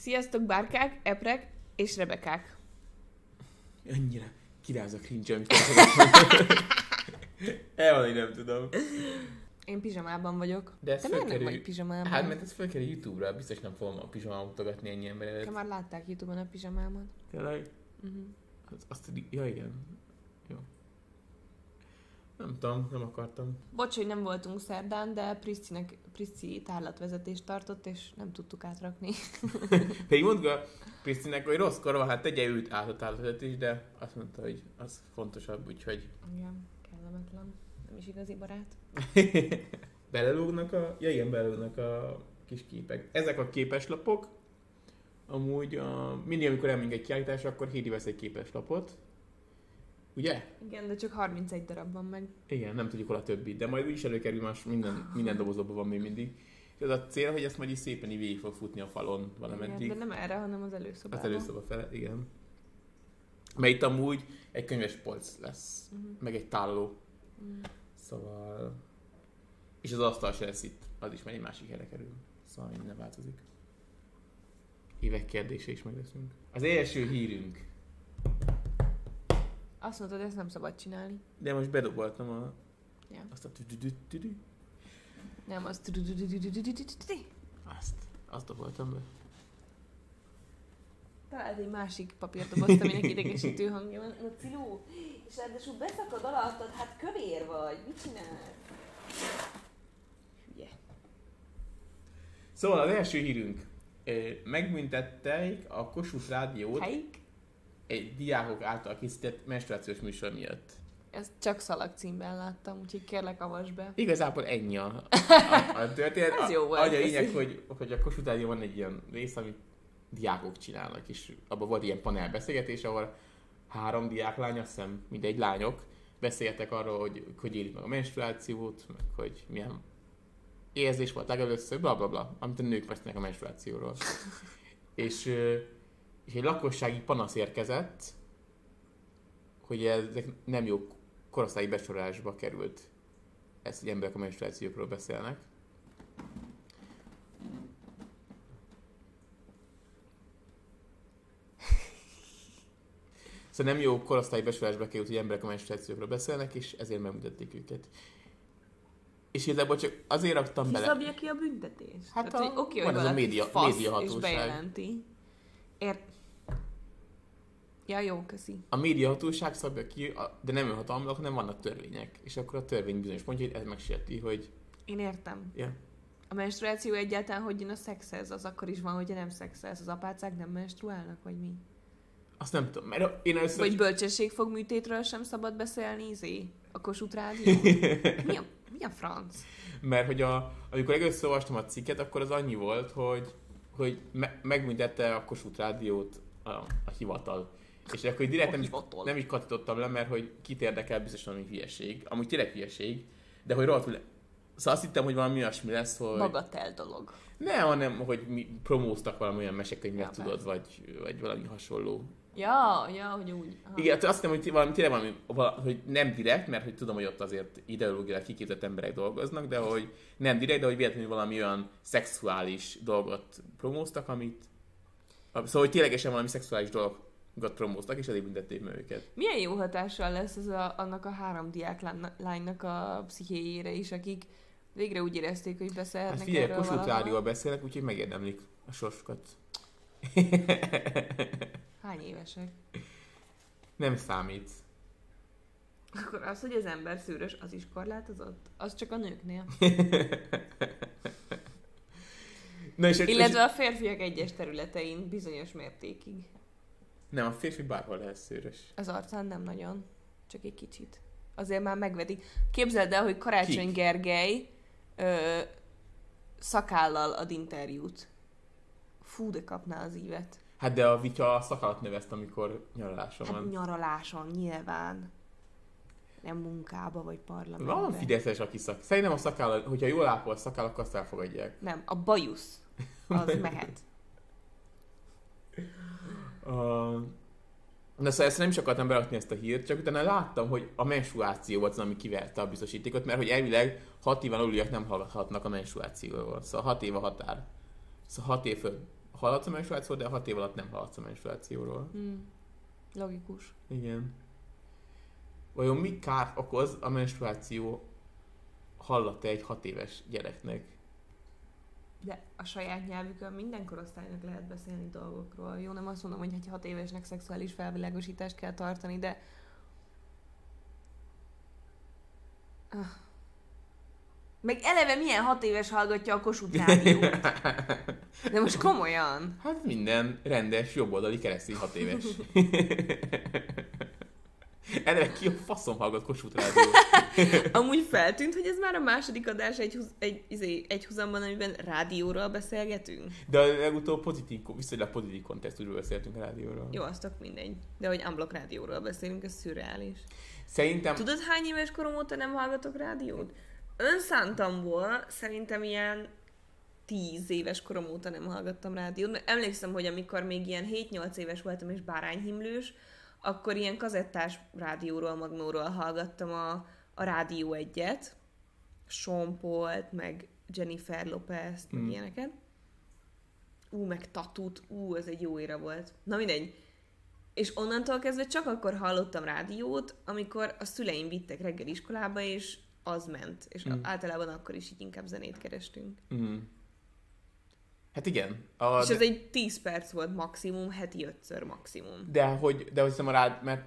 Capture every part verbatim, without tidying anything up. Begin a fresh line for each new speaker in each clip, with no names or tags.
Sziasztok, bárkák, eprek és rebekák.
Annyira kiráz a cringe, amit elszakadtam. Elvalani nem tudom.
Én pizsamában vagyok.
De ez
Te miért nem
fölkerül...
vagy pizsamában?
Hát, mert ez fölkerül YouTube-ra, biztos nem fogom a pizsamámat mutogatni ennyi ember előtt.
Te már látták YouTube-on a pizsamámat.
Tényleg?
Uh-huh.
Az, azt, ja igen. Jó. Nem tudom, nem akartam.
Bocs, hogy nem voltunk szerdán, de Priscinek, Prisci tárlatvezetést tartott, és nem tudtuk átrakni.
Pedig mondta Krisztinek, hogy rosszkor van, hát tegye őt át a tárlatvezetés, de azt mondta, hogy az fontosabb, úgyhogy...
Igen, kellemetlen. Nem is igazi barát.
Belelógnak a... Ja igen, belelógnak a kis képek. Ezek a képeslapok, amúgy a... mindig, amikor elmegyünk egy kiállításra, akkor Hédi vesz egy képeslapot. Ugye?
Igen, de csak harmincegy darab van meg.
Igen, nem tudjuk hol a többi, de majd úgyis előkerül, más minden, minden dobozokban van még mindig. És az a cél, hogy ezt majd is szépen így végig fog futni a falon valameddig.
Igen, de nem erre, hanem az előszobában.
Az előszoba fele, igen. Mert itt amúgy egy könyves polc lesz,
uh-huh.
meg egy táloló.
Uh-huh.
Szóval... És az asztal se lesz itt, az is majd egy másik helyre kerül. Szóval minden változik. Évek kérdése is megleszünk. Az első hírünk.
Azt mondtad, ezt nem szabad csinálni.
De most bedoboltam a...
Ja.
Azt a tüdüdüdüdü.
Nem, azt...
Azt. Azt doboltam be.
Talált egy másik papírdobozt, aminek idegesítő hangja van. Na Ciló, és ráadásul beszakad alattad, hát kövér vagy, mit csinál? Hülye.
Szóval az első hírünk. Megbüntették a Kossuth Rádiót
Helyik?
egy diákok által készített menstruációs műsor miatt.
Ezt csak szalagcímben láttam, úgyhogy kérlek, avasd be.
Igazából ennyi a, a, a történet.
Ez jó volt.
A, a lényeg, hogy, hogy a Kossuth Rádióban van egy ilyen rész, amit diákok csinálnak, és abban volt ilyen panelbeszélgetés, ahol három diáklány, azt hiszem mindegy lányok, beszéltek arról, hogy hogy élik meg a menstruációt, meg hogy milyen érzés volt legelőször, bla bla bla, amit a nők vesznek a menstruációról. és, és egy lakossági panasz érkezett, hogy ezek nem jó korosztályi besorolásba került. Ez, hogy emberek a menstruációkról beszélnek. Szóval nem jó korosztályi besorolásba került, hogy emberek a menstruációkról beszélnek, és ezért megbüntették őket. És igazából csak azért raktam
ki
bele...
Ki szabja ki a büntetést?
Hát
Tehát,
a,
hogy oké,
van
hogy
az a média,
fasz
médiahatóság.
és bejelenti. Ért... Ja, jó, köszi.
A médiahatóság szabja ki, de nem önhatalmiak, hanem vannak törvények. És akkor a törvény bizonyos pontja, hogy ez megsérti, hogy...
Én értem.
Yeah.
A menstruáció egyáltalán hogy jön a szexhez? Az akkor is van, hogyha nem szexhez. Az apácák nem menstruálnak, vagy mi?
Azt nem tudom, mert én először...
Vagy bölcsességfogműtétről sem szabad beszélni, izé? A Kossuth Rádió? mi, a, mi a franc?
Mert hogy a, amikor először olvastam a cikket, akkor az annyi volt, hogy, hogy me, megbüntette a Kossuth Rádiót a, a hivatal. És akkor direkt nem is, nem is kattintottam le, mert hogy kit érdekel, biztos valami hülyeség. Amúgy tényleg hülyeség, de hogy rohadtul... Szóval azt hittem, hogy valami olyasmi lesz, hogy...
Bagatell dolog.
Ne, hanem, hogy mi promóztak valami olyan mesekönyvet, ja, tudod, vagy, vagy valami hasonló.
Ja, ja, hogy úgy. Aha.
Igen, azt hittem, hogy valami, tényleg valami, valami, hogy nem direkt, mert hogy tudom, hogy ott azért ideológiailag kiképzett emberek dolgoznak, de hogy nem direkt, de hogy véletlenül valami olyan szexuális dolgot promóztak, amit... Szóval, hogy ténylegesen valami szexuális dolgot promóztak, és ezért büntették meg őket.
Milyen jó hatással lesz ez a, annak a három diáklánynak a pszichéjére is, akik végre úgy érezték, hogy beszélhetnek
hát figyelj,
erről
Kossuth
valahol.
Rádióval beszélnek, úgyhogy megérdemlik a sorsukat.
Hány évesek?
Nem számít.
Akkor az, hogy az ember szűrös, az is korlátozott? Az csak a nőknél.
Na és
illetve a férfiak egyes területein bizonyos mértékig.
Nem, a férfi bárhol lehet szőrös.
Az arcán nem nagyon, csak egy kicsit. Azért már megvedik. Képzeld el, hogy Karácsony
Kik?
Gergely ö, szakállal ad interjút. Fú, de kapná az ívet.
Hát de a Vitya a szakállat növeszt, amikor nyaraláson
Hát
van.
nyaraláson, nyilván. Nem munkába vagy parlamentbe.
Van fideszes, aki szak... Szerintem a szakáll, hogyha jól ápol a szakáll, akkor azt elfogadják.
Nem, a bajusz. Az mehet.
Uh, na szóval ezt nem is akartam berakni ezt a hírt, csak utána láttam, hogy a menstruáció volt az, ami kiverte a biztosítékot, mert hogy elvileg hat éven aluliak nem hallgathatnak a menstruációról. Szóval hat év a határ. Szóval hat év föl hallatsz a menstruációról, de hat év alatt nem hallatsz a menstruációról.
Hmm. Logikus.
Igen. Vajon mi kárt okoz a menstruáció hallata egy hat éves gyereknek?
De a saját nyelvükön minden korosztálynak lehet beszélni dolgokról. Jó, nem azt mondom, hogy egy hat évesnek szexuális felvilágosítást kell tartani, de... Meg eleve milyen hat éves hallgatja a Kossuth Rádiót? De most komolyan.
Hát minden rendes, jobboldali keresztény hat éves. Eleve ki a faszom hallgat Kossuth Rádiót?
Amúgy feltűnt, hogy ez már a második adás egy, húz, egy, izé, egy húzamban, amiben rádióról beszélgetünk.
De a legutóbb pozitív, viszonylag pozitív kontextusról beszéltünk a rádióról.
Jó, az tök mindegy. De hogy unblock rádióról beszélünk, ez szürreális.
Szerintem...
Tudod, hány éves korom óta nem hallgatok rádiót? Önszántamból szerintem ilyen tíz éves korom óta nem hallgattam rádiót. Mert emlékszem, hogy amikor még ilyen hét-nyolc éves voltam és bárányhimlős, akkor ilyen kazettás rádióról, magnóról hallgattam a, a Rádió egyet. Sean Paul-t, meg Jennifer Lopez-t, meg mm. ilyeneket. Ú, meg Tatut, ú, ez egy jó éra volt. Na mindegy. És onnantól kezdve csak akkor hallottam rádiót, amikor a szüleim vittek reggel iskolába, és az ment. És mm. általában akkor is így inkább zenét kerestünk.
Mm. Hát igen. A,
és ez de... egy tíz perc volt maximum, heti ötször maximum.
De hogy, de hogy hiszem a rád, mert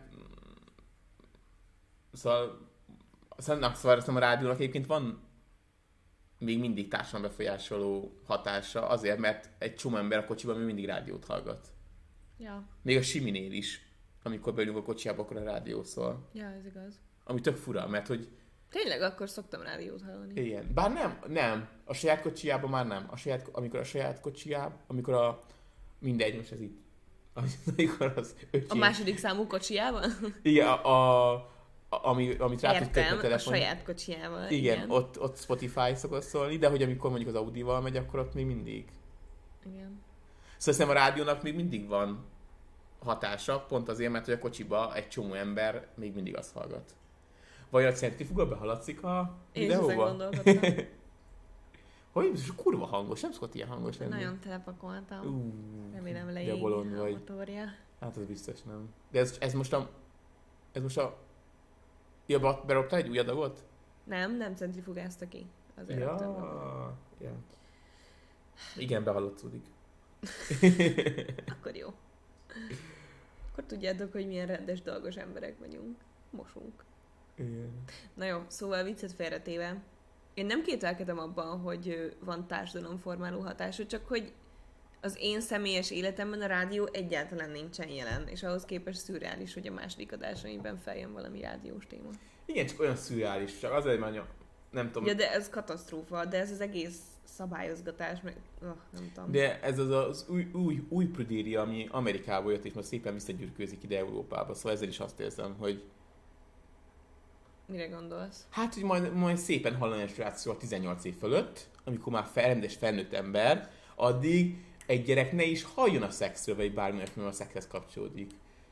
szóval szóval, szóval hiszem a rádiónak egyébként van még mindig társadalom befolyásoló hatása, azért, mert egy csomó ember a kocsiban még mindig rádiót hallgat.
Ja.
Még a Siminél is, amikor beülünk a kocsiába, akkor a rádió szól.
Ja, ez igaz.
Ami tök fura, mert hogy...
Tényleg akkor szoktam rádiót hallani.
Igen. Bár nem, nem. A saját kocsijában már nem. A saját, amikor a saját kocsijában, amikor a... Mindegy, most ez itt. Amikor az öcsém...
A második számú kocsijában?
Igen, a... a ami, amit rá tudsz
Értem, a telefon. saját kocsijával.
Igen, igen. Ott, ott Spotify szokott szólni, de hogy amikor mondjuk az Audival megy, akkor ott még mindig.
Igen.
Szóval szerintem a rádiónak még mindig van hatása, pont azért, mert hogy a kocsiba egy csomó ember még mindig azt hallgat. Vagy a centrifuga behaladszik a videóba?
Én is gondolkodtam.
Hogy ez kurva hangos, nem szokott ilyen hangos lenni.
Nagyon telepakoltam.
Uh,
Remélem leég a
vagy.
motorja.
Hát az biztos nem. De ez, ez most a... Ez most a... Ja, berobtál egy új adagot?
Nem, nem centrifugázta ki. Azért
ja, ja. Igen, behallatszódik.
Akkor jó. Akkor tudjátok, hogy milyen rendes, dolgos emberek vagyunk. Mosunk.
Igen.
Na jó, szóval viccet félretéve. Én nem kételkedem abban, hogy van társadalomformáló hatása, csak hogy az én személyes életemben a rádió egyáltalán nincsen jelen, és ahhoz képest szürreális, hogy a második adásaimban feljön valami rádiós téma.
Igen, csak olyan szürreális, csak azért mondja, nem tudom.
Ja, de ez katasztrófa, de ez az egész szabályozgatás, meg oh, nem tudom.
De ez az az új, új, új prudéria, ami Amerikából jött, és most szépen visszagyűrkőzik ide Európába, szóval ezzel is azt érzem, hogy...
Mire gondolsz?
Hát, hogy majd, majd szépen hallani a menstruáció a tizennyolc év fölött, amikor már rendes felnőtt ember, addig egy gyerek ne is halljon a szexről, vagy bármi olyasmi, a szexhez kapcsolódik.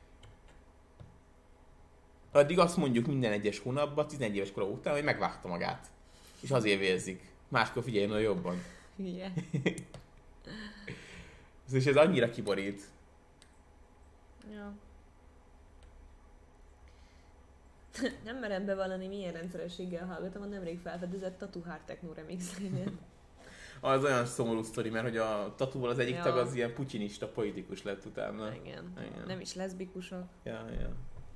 Addig azt mondjuk minden egyes hónapban, tizenegy éves kora után, hogy megvágta magát. És azért vérzik. Máskor figyeljen olyan jobban.
Hülye.
És ez annyira kiborít.
Ja. Nem merem bevallani, milyen rendszerességgel hallgatom a nemrég felfedezett Tatu Hard Techno remixeinél.
Az olyan szomorú sztori, mert hogy a Tatuval az egyik
ja.
tag az ilyen putyinista politikus lett utána.
Igen.
Igen.
Nem is leszbikusok.
Ja, ja.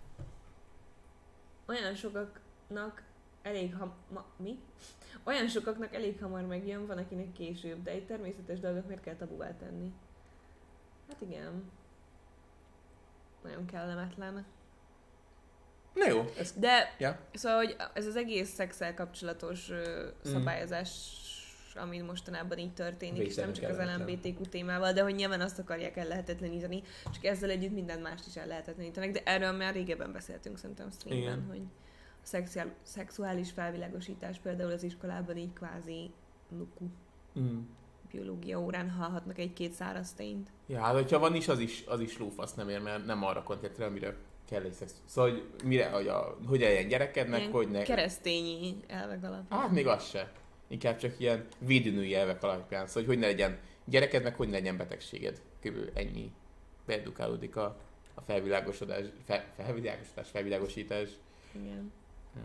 Olyan sokaknak elég ha... Ma... Mi? Olyan sokaknak elég hamar megjön, van akinek később, de egy természetes dolgot miért kell tabuvá tenni? Hát igen. Nagyon kellemetlen.
Na jó. Ez...
De,
ja.
Szóval, hogy ez az egész szexel kapcsolatos uh, szabályozás, mm. ami mostanában így történik, és nem csak az el em bé té kú témával, de hogy nyilván azt akarják ellehetetleníteni, csak ezzel együtt minden mást is ellehetetlenítenek, de erről már régebben beszéltünk szerintem streamben, hogy a szexuál, szexuális felvilágosítás például az iskolában így kvázi nuku. Mm. Biológia órán hallhatnak egy-két száraz tényt.
Ja, hát hogyha van is, az is, az is lófasz nem ér, mert nem arra kontextre, amire kell egy szex. Szóval, hogy mire, hogy, a, hogy eljen gyerekednek,
ilyen
hogy ne...
keresztényi elvek alapján.
Hát még az se. Inkább csak ilyen védőnői elvek alapján. Szóval, hogy hogy ne legyen Gyereked meg hogy legyen betegséged. Körülbelül ennyi. Beedukálódik a, a felvilágosodás, fel, felvilágosodás, felvilágosítás.
Igen.
Ja.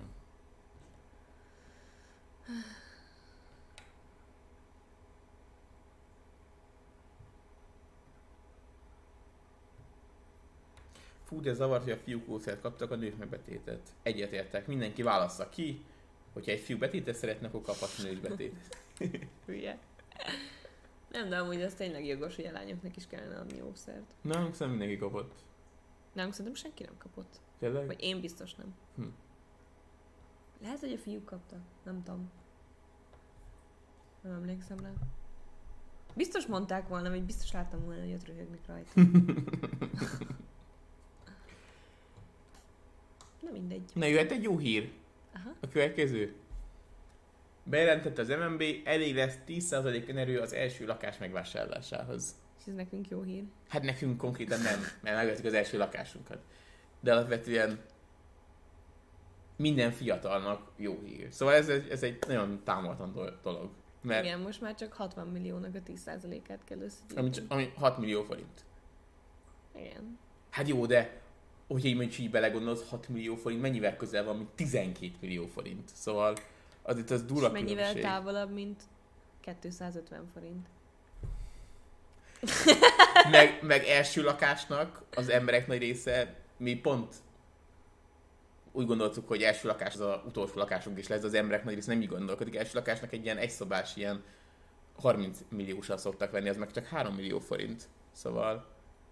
Fú, de zavart, hogy a fiúk ószert kaptak, a nők meg betétet. Egyetértek. Mindenki válassza ki, hogyha egy fiú betétet szeretne, akkor kaphatsz nő is betétet.
Hülye. Nem, de amúgy az tényleg jogos, hogy a lányoknak is kellene adni óvszert.
Nem, szerintem mindenki kapott.
Nem, szerintem senki nem kapott.
Tényleg?
Vagy én biztos nem.
Hm.
Lehet, hogy a fiúk kaptak. Nem tudom. Nem emlékszem rá. Biztos mondták volna, vagy biztos láttam volna, hogy ott röhögnek rajta. Na mindegy.
Na jöhet egy jó hír.
Aha.
A következő. Bejelentette az em en bé, elég lesz tíz százalék önerő az első lakás megvásárlásához.
És ez nekünk jó hír.
Hát nekünk konkrétan nem, mert megvettük az első lakásunkat. De alapvetően minden fiatalnak jó hír. Szóval ez, ez egy nagyon támogatlan dolog. Mert
Igen, most már csak hatvan milliónak a tíz százalékát kell
ami,
összegyűjteni.
ami hat millió forint.
Igen.
Hát jó, de hogyha így mondjuk így belegondolsz, hat millió forint mennyivel közel van, mint tizenkét millió forint. Szóval az itt az durva
És mennyivel
különbség.
távolabb, mint kétszázötven forint.
meg, meg első lakásnak az emberek nagy része, mi pont úgy gondoltuk, hogy első lakás az a utolsó lakásunk is lesz, az emberek nagy része nem így gondolkodik. Első lakásnak egy ilyen egyszobás, ilyen harminc milliósal szoktak venni, az meg csak három millió forint. Szóval...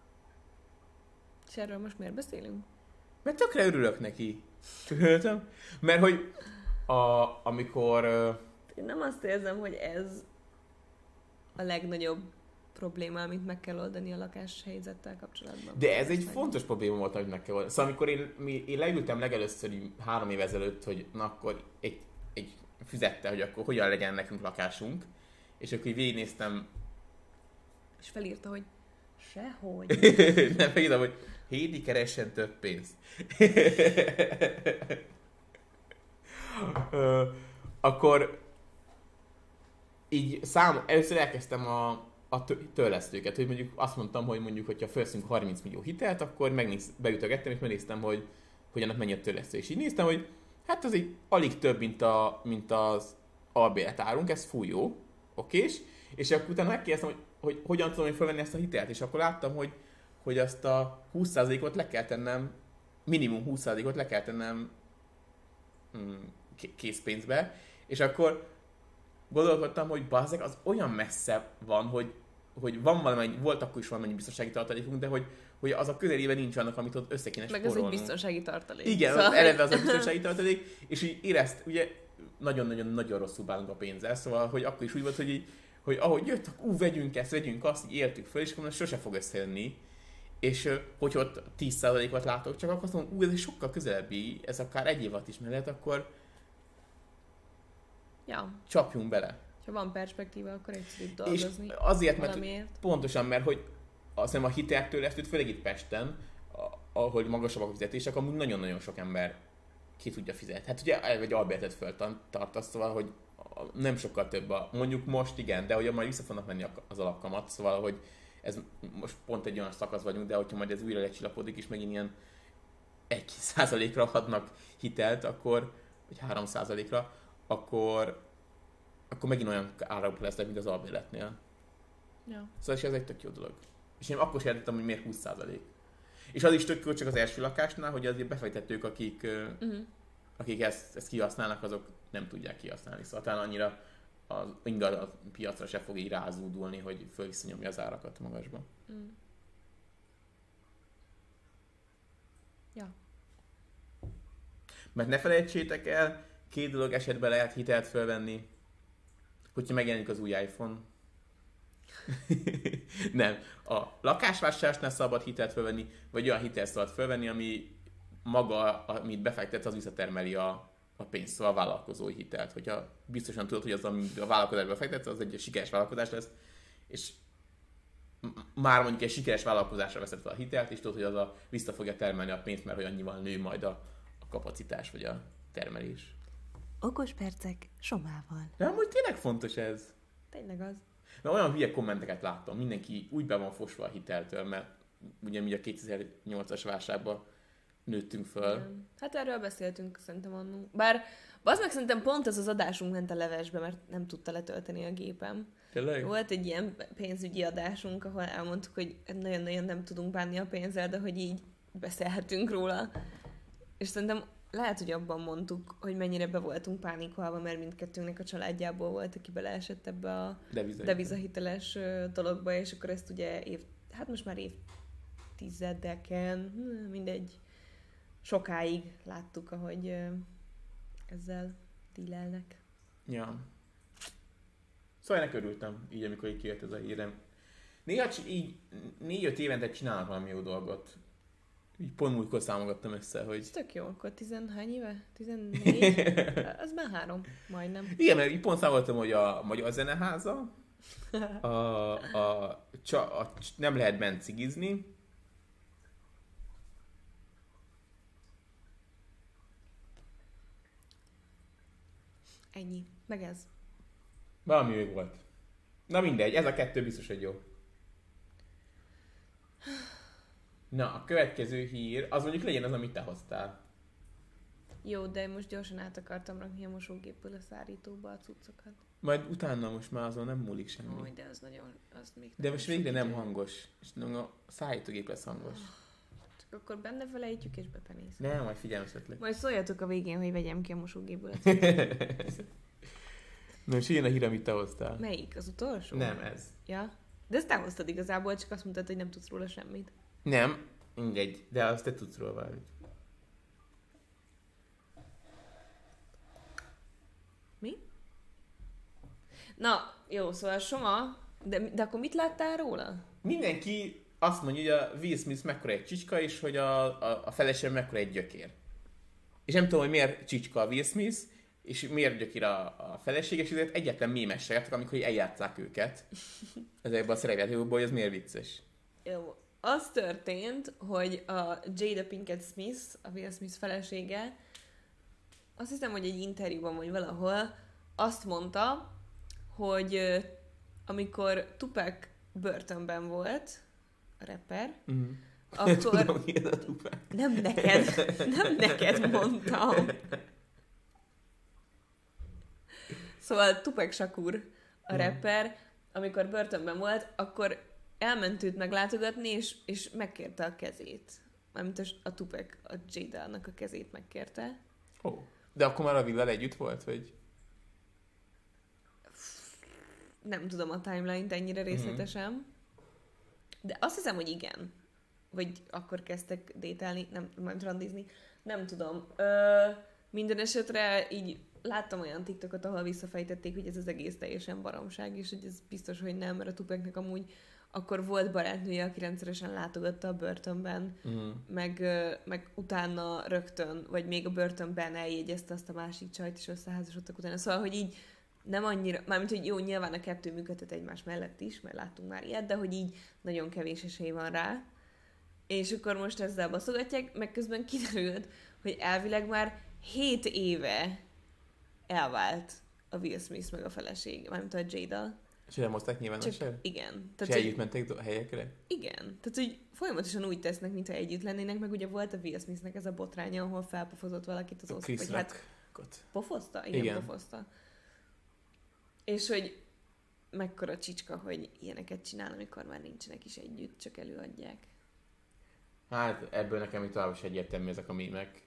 És erről most miért beszélünk?
Mert tökre örülök neki. Örültem. Mert hogy a, amikor...
Én nem azt érzem, hogy ez a legnagyobb probléma, amit meg kell oldani a lakáshelyzettel kapcsolatban.
De ez egy fontos probléma volt, amit meg kell oldani. Szóval amikor én, mi, én leültem legelőször így három év ezelőtt, hogy na akkor egy, egy füzette, hogy akkor hogyan legyen nekünk lakásunk, és akkor így végignéztem...
És felírta, hogy sehogy.
Nem, felírtam, hogy Hédi keressen több pénzt. Ö, akkor így szám, először elkezdtem a, a törlesztőket, hogy mondjuk azt mondtam, hogy mondjuk, hogyha felszünk harminc millió hitelt, akkor megnéz, beütögettem, és megnéztem, hogy, hogy annak mennyi a törlesztő. És így néztem, hogy hát az így alig több, mint, a, mint az albéletárunk, ez fúj jó, okés. És akkor utána megkérdeztem, hogy, hogy hogyan tudom én felvenni ezt a hitelt, és akkor láttam, hogy, hogy azt a húsz százalékot le kell tennem, minimum húsz százalékot le kell tennem mm, készpénzbe, és akkor gondolkodtam, hogy bazzeg, az olyan messze van, hogy, hogy van valamennyi, volt akkor is valamennyi biztonsági tartalékunk, de hogy, hogy az a közelében nincs annak, amit ott össze kéne
Meg
spórolnunk.
ez egy biztonsági tartalék.
Igen,
szóval...
eleve az a biztonsági tartalék, és így érezt, ugye nagyon-nagyon-nagyon rosszul bánunk a pénzzel, szóval hogy akkor is úgy volt, hogy, így, hogy ahogy jött, ú, vegyünk ezt, vegyünk azt, így éltük föl, és akkor sose fog összejönni. És hogy ott tíz százalékot látok, csak akkor azt mondom, ú, ez egy sokkal közelebbi, ez akár egy év alatt is mehet, akkor
ja.
Csapjunk bele.
Ha van perspektíva, akkor egyszerűbb dolgozni.
És azért, mert
valamiért.
pontosan, mert hogy azt hiszem a hiteltörlesztőt, főleg itt Pesten, ahol magasabbak a fizetések, amúgy nagyon-nagyon sok ember ki tudja fizetni. Hát ugye egy albérletet föltartasz, szóval, hogy nem sokkal több a, mondjuk most igen, de hogy majd vissza fognak menni az alapkamat, szóval, hogy ez most pont egy olyan szakasz vagyunk, de hogyha majd ez újra lecsillapodik, és megint ilyen egy százalékra adnak hitelt, akkor, vagy három százalékra, akkor, akkor megint olyan árak lesznek, mint az albérletnél.
Ja.
Szóval ez egy tök jó dolog. És én akkor sem értettem, hogy miért húsz százalék. És az is tök jó csak az első lakásnál, hogy azért befektetők, akik, uh-huh. akik ezt, ezt kihasználnak, azok nem tudják kihasználni. Szóval talán annyira az ingatlan piacra se fog így rázúdulni, hogy fölvisszonyomja az árakat magasba. Mm.
Ja.
Mert ne felejtsétek el, két dolog esetben lehet hitelt fölvenni, hogyha megjelenik az új iPhone. Nem. A lakásvásárlásnál szabad hitelt fölvenni, vagy olyan hitelt szabad fölvenni, ami maga, amit befektetsz, az visszatermeli a a pénzt, szóval a vállalkozói hitelt. Hogyha biztosan tudod, hogy az, amit a vállalkozásba fektetsz, az egy sikeres vállalkozás lesz, és már mondjuk egy sikeres vállalkozásra veszed fel a hitelt, és tudod, hogy az a vissza fogja termelni a pénzt, mert hogy annyival nő majd a, a kapacitás, vagy a termelés.
Okos percek Somával.
De amúgy tényleg fontos ez.
Tényleg az.
Mert olyan hülye kommenteket láttam, mindenki úgy be van fosva a hiteltől, mert ugye mi a kétezer-nyolcas válságban nőttünk föl.
Igen. Hát erről beszéltünk szerintem annó. Bár az meg szerintem pont ez az adásunk ment a levesbe, mert nem tudta letölteni a gépem.
Tényleg?
Volt egy ilyen pénzügyi adásunk, ahol elmondtuk, hogy nagyon-nagyon nem tudunk bánni a pénzzel, de hogy így beszélhetünk róla. És szerintem lehet, hogy abban mondtuk, hogy mennyire be voltunk pánikolva, mert mindkettőnknek a családjából volt, aki beleesett ebbe a
Deviza.
devizahiteles dologba, és akkor ezt ugye év, hát most már évtizedeken, mindegy, sokáig láttuk, ahogy ezzel dílelnek.
Ja. Szóval ennek örültem, így amikor így kijött ez a hírem. Néha így négy-öt évente csinálnak valami jó dolgot. Így pont múltkor számogattam össze, hogy...
Ez tök jó, akkor tizenhány éve? tizennégy? Ez már három, majdnem.
Igen, mert így pont számoltam, hogy a Magyar Zeneháza, a, a, a, a, nem lehet bent cigizni,
Ennyi. Meg ez.
valami még volt. Na mindegy, ez a kettő biztos, hogy jó. Na, a következő hír, az mondjuk legyen az, amit te hoztál.
Jó, de most gyorsan át akartam rakni a mosógépből a szárítóba a cuccokat.
Majd utána most már azon nem múlik semmi.
Ó, de az nagyon... Az még
De most végre nem
idő.
hangos. És a szállítógép lesz hangos.
Csak akkor benne felejtjük és bepenészünk.
Nem, majd figyelmeztetlek.
Majd szóljatok a végén, hogy vegyem ki a mosógépből a cuccokat.
Na, és ilyen a hír, amit te hoztál.
Melyik? Az utolsó?
Nem, ez.
Ja? De ezt te hoztad igazából, csak azt mondtad, hogy nem tudsz róla semmit.
Nem, mindegy, de azt te tudsz róla valamit.
Mi? Na, jó, szóval Soma, de, de akkor mit láttál róla?
Mindenki azt mondja, hogy a Will Smith mekkora egy csicska, és hogy a, a, a feleség mekkora egy gyökér. És nem tudom, hogy miért csicska a Will Smith, és miért gyökér a, a feleség, és ezért egyetlen mémesek, amikor eljátszák őket ezekben a szerepjátékokból, hogy ez miért vicces.
Jó. Az történt, hogy a Jada Pinkett Smith, a Will Smith felesége, azt hiszem, hogy egy interjúban vagy valahol azt mondta, hogy ö, amikor Tupac börtönben volt, a rapper,
Mm.
akkor...
Tudom, mi ez a Tupac.
Nem neked, nem neked mondtam. Szóval Tupac Shakur, a rapper, amikor börtönben volt, akkor elment őt meglátogatni, és, és megkérte a kezét. Mármint a, a Tupac, a Jada-nak a kezét megkérte.
Ó. Oh. De akkor már a Will-lel együtt volt, vagy?
Nem tudom a timeline-t ennyire részletesen. De azt hiszem, hogy igen. Vagy akkor kezdtek détálni, nem, nem randizni. Nem tudom. Ö, minden esetre így láttam olyan TikTokot, ahol visszafejtették, hogy ez az egész teljesen baromság, és hogy ez biztos, hogy nem, mert a Tupacnak amúgy akkor volt barátnője, aki rendszeresen látogatta a börtönben,
Mm.
meg, ö, meg utána rögtön, vagy még a börtönben eljegyezte azt a másik csajt, és összeházasodtak utána. Szóval, hogy így nem annyira, mármint, hogy jó, nyilván a kettő működhet egymás mellett is, mert láttunk már ilyet, de hogy így nagyon kevés esély van rá. És akkor most ezzel baszogatják, meg közben kiderült, hogy elvileg már hét éve elvált a Will Smith meg a feleség, mármint a Jada.
És nem hozták
Csak
nyilvánosságra?
igen.
És
Tehát,
együtt
hogy,
mentek do- helyekre?
igen. Tehát, hogy folyamatosan úgy tesznek, mintha együtt lennének, meg ugye volt a Will Smithnek ez a botránya, ahol felpofozott valakit az
A
osztály.
Chris
Vagy hát
Rockot.
pofozta? Igen,
Igen.
pofozta. És hogy mekkora csicska, hogy ilyeneket csinál, amikor már nincsenek is együtt, csak előadják.
Hát ebből nekem itt tovább is egyértelmű ezek a mémek.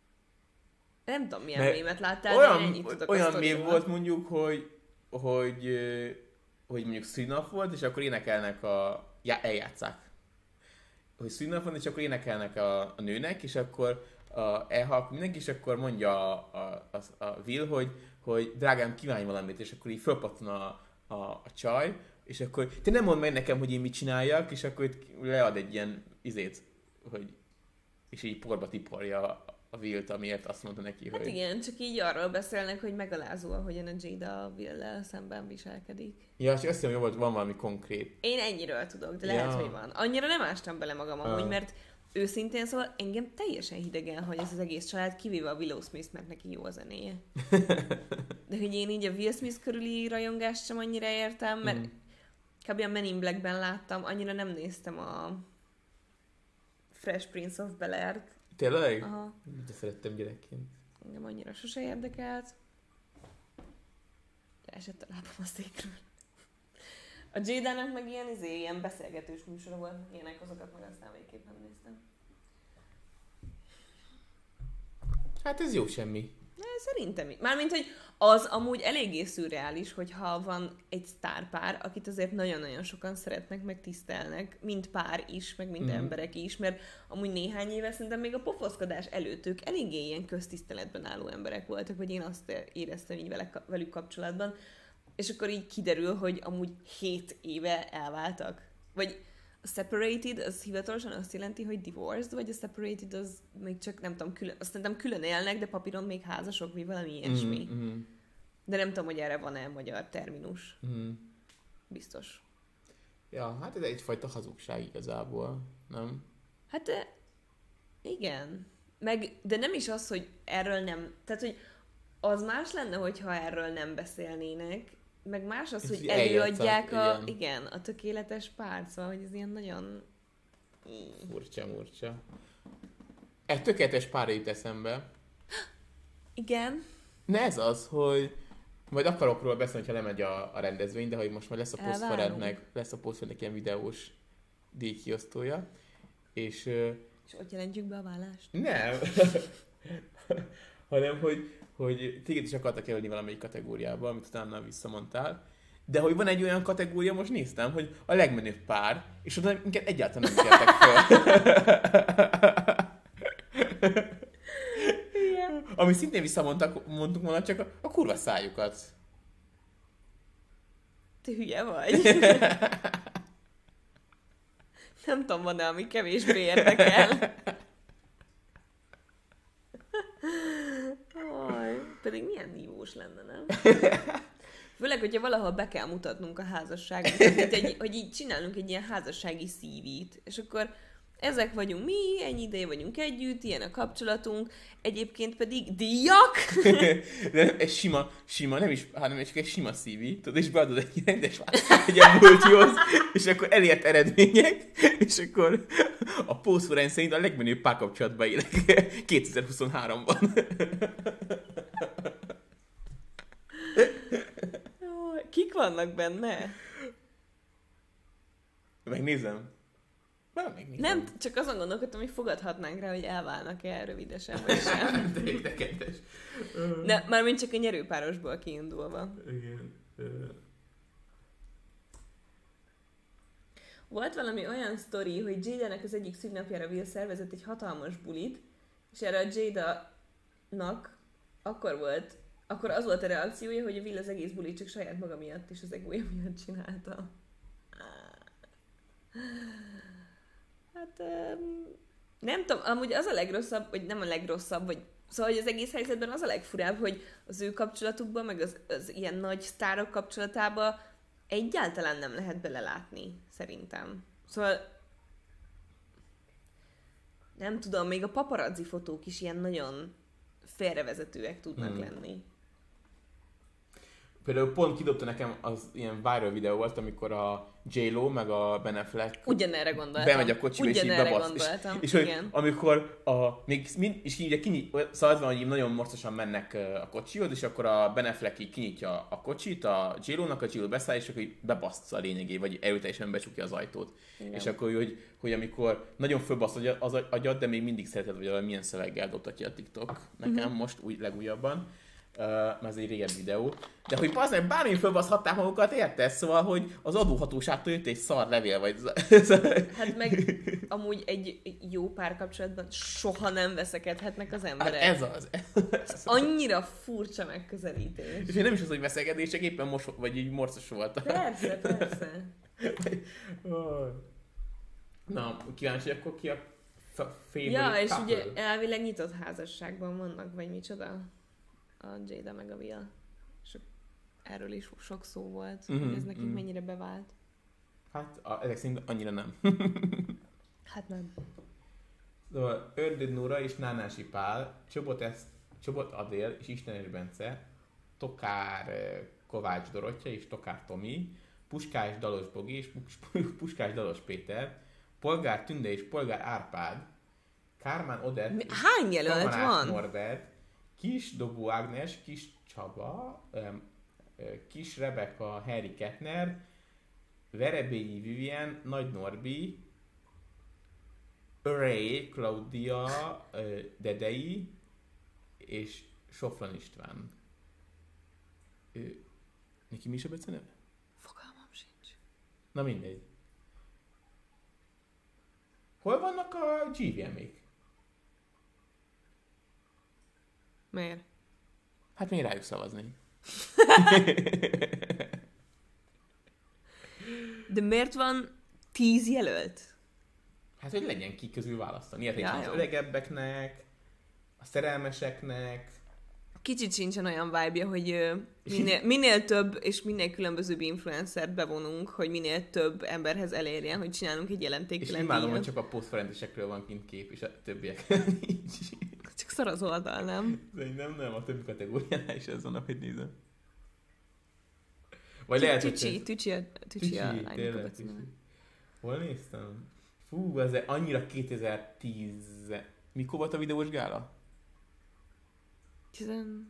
Nem tudom, milyen
Mert
mémet láttál,
olyan,
de ennyit tudok a
olyan
sztoriról.
mém volt mondjuk, hogy, hogy, ö, hogy mondjuk szünnap volt, és akkor énekelnek a... Já, eljátszák. Hogy szünnap van, és akkor énekelnek a, a nőnek, és akkor a, elhalk mindenki, és akkor mondja a, a, a, a Will, hogy, hogy drágám, kívánj valamit, és akkor így fölpattan a, a, a csaj, és akkor te nem mondd meg nekem, hogy én mit csináljak, és akkor itt lead egy ilyen izét, hogy és így porba tiporja a Will-t, amiért azt mondta neki,
Hát
hogy...
igen, csak így arról beszélnek, hogy megalázó, ahogyan a Jada a Will-lel szemben viselkedik.
Ja, csak azt hiszem, hogy van valami konkrét.
Én ennyiről tudok, de
Ja.
lehet, hogy van. Annyira nem ástam bele magam amúgy,
Ah.
mert őszintén szóval engem teljesen hidegen hagy ez az egész család, kivéve a Willow Smith, mert neki jó a zenéje. De hogy én így a Will Smith körüli rajongást sem annyira értem, mert
Mm.
kb. A Men in Blackben láttam, annyira nem néztem a Fresh Prince of Bel-Air-t.
Tényleg?
Aha.
De szerettem gyerekként.
Engem annyira sose érdekelt. Leesett a lábam a székről. A Jada-nak meg ilyen, izé, ilyen beszélgetős műsora volt, ilyenek, azokat meg aztán végképp nem néztem.
Hát ez jó semmi.
De szerintem is. Mármint, hogy az amúgy eléggé szürreális, hogyha van egy sztárpár, akit azért nagyon-nagyon sokan szeretnek, meg tisztelnek, mint pár is, meg mint mm. emberek is, mert amúgy néhány éve szerintem még a pofoszkodás előtt ők eléggé ilyen köztiszteletben álló emberek voltak, vagy én azt éreztem így vele, velük kapcsolatban, és akkor így kiderül, hogy amúgy hét éve elváltak. Vagy a separated, az hivatalosan azt jelenti, hogy divorced, vagy a separated az még csak, nem tudom, külön, azt nem külön élnek, de papíron még házasok, vagy valami ilyesmi. Mm-hmm. De nem tudom, hogy erre van-e magyar terminus.
Mm.
Biztos.
Ja, hát ez egyfajta hazugság igazából, nem?
Hát igen. Meg, de nem is az, hogy erről nem, tehát, hogy az más lenne, hogyha erről nem beszélnének, meg más az, hogy előadják a, igen. igen, a tökéletes párt, szóval, hogy ez ilyen nagyon...
Furcsa, murcsa. Egy tökéletes pár jut eszembe.
Igen.
Ne ez az, hogy majd akarok róla beszélni, hogyha lemegy a, a rendezvény, de hogy most majd lesz a Postfrednek, lesz a Postfrednek ilyen videós díjkiosztója, és...
És ott jelentjük be a vállást?
Nem. Hanem, hogy hogy téged is akartak jelölni valamelyik kategóriába, amit utána visszamondtál, de hogy van egy olyan kategória, most néztem, hogy a legmenőbb pár, és oda minket egyáltalán nem kértek fel. Igen. Ami szintén visszamondtak, mondtuk volna csak a, a kurva szájukat.
Te hülye vagy. Nem tudom, van-e, ami kevésbé érdekel. Pedig milyen nívós lenne, nem? Főleg, hogyha valahol be kell mutatnunk a házasságunkat, egy, hogy így csinálunk egy ilyen házassági cé vét, és akkor ezek vagyunk mi, ennyi ideje vagyunk együtt, ilyen a kapcsolatunk, egyébként pedig díjak!
De egy sima, sima, nem is, hanem csak egy sima cé vé, tudod, és beadod egy rendes választ, egy a multihoz, és akkor elért eredmények, és akkor a Postfred szerint a legmenőbb párkapcsolatban élek kétezer-huszonháromban.
Kik vannak benne?
Megnézem. Nem,
nem, csak azon gondolkodtam, hogy fogadhatnánk rá, hogy elválnak-e rövidesen, vagy sem.
De érdekes.
Ne, mármint csak a nyerőpárosból kiindulva.
Igen.
Volt valami olyan sztori, hogy Jada-nek az egyik szülinapjára Will szervezett egy hatalmas bulit, és erre a Jada-nak akkor volt, akkor az volt a reakciója, hogy a Will az egész bulit csak saját maga miatt és az egója miatt csinálta. Hát um, nem tudom, amúgy az a legrosszabb, vagy nem a legrosszabb, vagy szóval hogy az egész helyzetben az a legfurább, hogy az ő kapcsolatukban, meg az, az ilyen nagy sztárok kapcsolatába egyáltalán nem lehet belelátni, szerintem. Szóval nem tudom, még a paparazzi fotók is ilyen nagyon félrevezetőek tudnak hmm. lenni.
Például pont kidobta nekem az ilyen viral videó volt, amikor a J-Lo meg a Ben Affleck
ugyanerre gondoltam.
bemegy a kocsiba és így bebasz.
Gondoltam.
És, és hogy amikor a, még mind, és így kinyit, szóval az van, hogy nagyon morcosan mennek a kocsihoz, és akkor a Ben Affleck így kinyitja a kocsit, a J-Lo-nak, a J-Lo beszáll, és akkor így bebaszt a lényegé, vagy erőteljesen becsukja az ajtót. Igen. És akkor, hogy, hogy amikor nagyon fölbasz az agyad, de még mindig szereted, hogy milyen szöveggel dobtatja a TikTok nekem uh-huh. most új, legújabban. Uh, mert ez egy régen videó. De hogy bazdmeg, bármilyen fölbaszhatták magukat, érted? Szóval, hogy az adóhatóságtól jött egy szar levél, vagy...
Hát meg amúgy egy jó párkapcsolatban soha nem veszekedhetnek az emberek.
Hát ez az.
Ez annyira furcsa megközelítés.
És én nem is az, hogy veszekedés, csak éppen most, vagy így morcos voltam.
Persze, persze.
Na, kíváncsi, akkor ki a favorite
Ja, és
couple?
ugye elvileg nyitott házasságban vannak, vagy micsoda? A Jada meg a Will. És erről is sok szó volt, uh-huh, hogy ez nekik uh-huh. mennyire bevált.
Hát a, ezek szerint annyira nem.
Hát nem.
Szóval Ördög Nóra és Nánási Pál, Csobot, Esz, Csobot Adél és Istenes Bence, Tokár Kovács Dorottya és Tokár Tomi, Puskás Dalos Bogi és Puskás Dalos Péter, Polgár Tünde és Polgár Árpád, Kármán Odett,
hány jelölt van?
Norbert, Kis Dobó Ágnes, Kis Csaba, Kis Rebeka, Harry Kettner, Verebélyi Vivien, Nagy Norbi, Ray, Claudia, Dedei és Sofran István. Ő, neki mi is a beceneve?
Fogalmam sincs.
Na mindegy. Hol vannak a gé vé em-ék?
Miért?
Hát még rájuk szavazni.
De miért van tíz jelölt?
Hát, hogy legyen ki közül választani. Ilyet
Ja,
az
jó.
öregebbeknek, a szerelmeseknek.
Kicsit sincsen olyan vibe-ja, hogy ö, minél, minél több és minél különbözőbb influencert bevonunk, hogy minél több emberhez elérjen, hogy csinálunk egy
És
jelentéktelen
imádom, hogy
díjat.
csak a posztferentesekről van kint kép, és a többiek nincs.
Csak szar az oldal, nem?
Szerintem nem, a többi kategóriánál is ez van, ahogy nézem. Vagy
Tü-
lehet, hogy
Tücsi,
ez-
Tücsi a, tücsi a
Tücsi,
lánynak a
tényleg,
beceneve.
Tücsi. Hol néztem? Fú, ez annyira kétezer-tíz... Mikor volt a videós gála?
tizennyolc?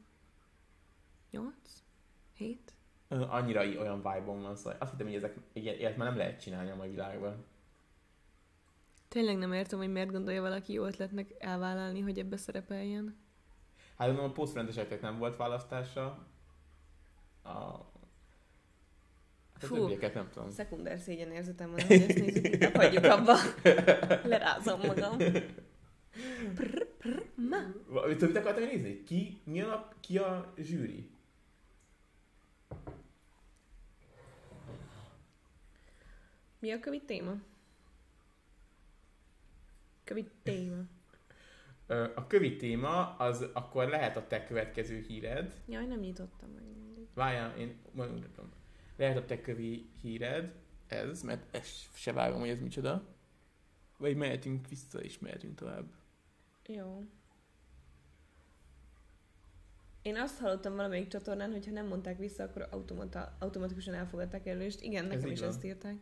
hét?
Ö, Annyira i- olyan vibe-on van, szóval azt hittem, hogy ezek, ilyet, ilyet már nem lehet csinálni a mai világban.
Tényleg nem értem, hogy miért gondolja valaki jó ötletnek elvállalni, hogy ebbe szerepeljen.
Hát mondom, a posztfrendeseknek nem volt választása. A... Hát a
Fú.
többieket nem tudom.
Szekunder szégyenérzetem van, hogy ezt nézzük, inkább hagyjuk abba. Lerázom magam. Prr, prr, ma.
Va- Többit akartam nézni? Ki, mi a, nap, ki a zsűri?
Mi a kövi téma? Kövi téma.
Ö, A kövi téma, az akkor lehet a te következő híred.
Jaj, nem nyitottam meg mindig.
Várjál, én majd mutatom. Lehet a te kövi híred, ez, mert ezt se vágom, hogy ez micsoda. Vagy mehetünk vissza, és mehetünk tovább.
Jó. Én azt hallottam valamelyik csatornán, hogy ha nem mondták vissza, akkor automata, automatikusan elfogadták előst. Igen, nekem
így
is
van.
ezt írták.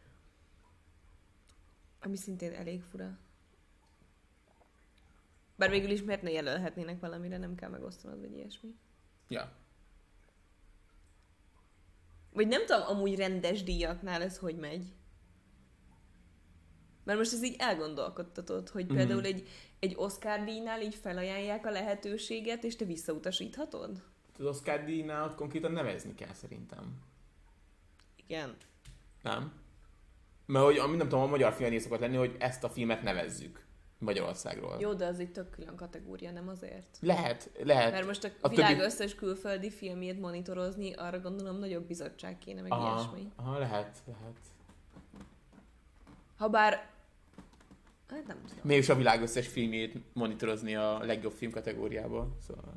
Ami szintén elég fura. Bár végül is miért ne jelölhetnének valamire, nem kell megosztanod, vagy ilyesmi.
Ja.
Vagy nem tudom, amúgy rendes díjaknál ez hogy megy. Mert most ez így elgondolkodtatod, hogy
Mhm.
például egy, egy Oscar díjnál így felajánlják a lehetőséget, és te visszautasíthatod?
Az Oscar díjnál ott konkrétan nevezni kell szerintem.
Igen.
Nem? Mert hogy, ami nem tudom, a magyar filmnél szokott lenni, hogy ezt a filmet nevezzük Magyarországról.
Jó, de az egy tök külön kategória, nem azért?
Lehet, lehet.
Mert most a,
a
világ
többi-
összes külföldi filmjét monitorozni, arra gondolom nagyobb bizottság kéne, meg
Aha,
ilyesmi.
aha, lehet, lehet.
Habár... Hát nem tudom.
Mégis a világ összes filmjét monitorozni a legjobb film kategóriába. Szóval...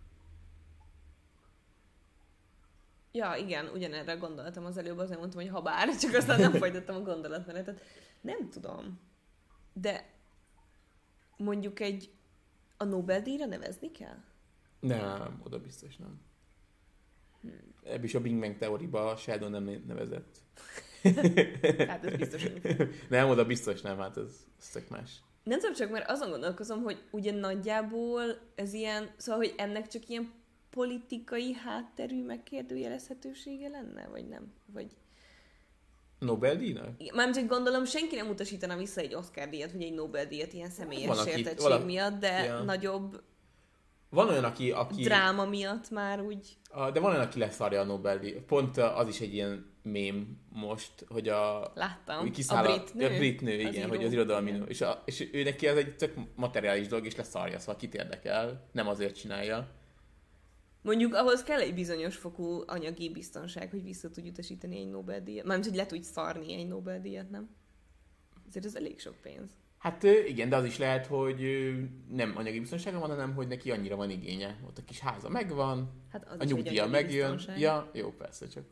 Ja, igen, ugyanerre gondoltam az előbb, azért mondtam, hogy habár, csak aztán nem folytattam a gondolatmenetet. Nem tudom. De mondjuk egy a Nobel-díjra nevezni kell?
Nem, oda biztos nem. Ebből is a Big Bang teóriba Sheldon nem nevezett.
Hát ez biztos nem.
Nem, oda biztos nem, hát ez, ez tök más.
Nem tudom, csak mert azon gondolkozom, hogy ugye nagyjából ez ilyen, szóval, hogy ennek csak ilyen politikai hátterű megkérdőjelezhetősége lenne, vagy nem? Vagy...
Nobel-díjnak?
Mármint, hogy gondolom, senki nem utasítana vissza egy Oscar-díjat, vagy egy Nobel-díjat ilyen személyes
Van, aki-
sértettség
valaki-
miatt, de
ja.
nagyobb
Van olyan, aki... aki
dráma miatt már úgy...
a, de van olyan, aki leszarja a Nobel-díj. Pont az is egy ilyen mém most, hogy a...
Láttam.
hogy
A
kiszáll
brit nő.
A brit nő,
Az
igen,
író.
hogy az irodalmi
Igen.
nő. És, a, és ő neki ez egy tök materiális dolog, és leszarja, szóval kit érdekel. Nem azért csinálja.
Mondjuk ahhoz kell egy bizonyos fokú anyagi biztonság, hogy vissza tudj utasítani egy Nobel-díjat. Mármint, hogy le tudj szarni egy Nobel-díjat, nem? Ezért ez elég sok pénz.
Hát ö, igen, de az is lehet, hogy ö, nem anyagi biztonsága van, hanem hogy neki annyira van igénye. Ott a kis háza megvan,
Hát az
a
is egy
nyugdíja
anyagi
megjön.
biztonság.
Ja, jó, persze, csak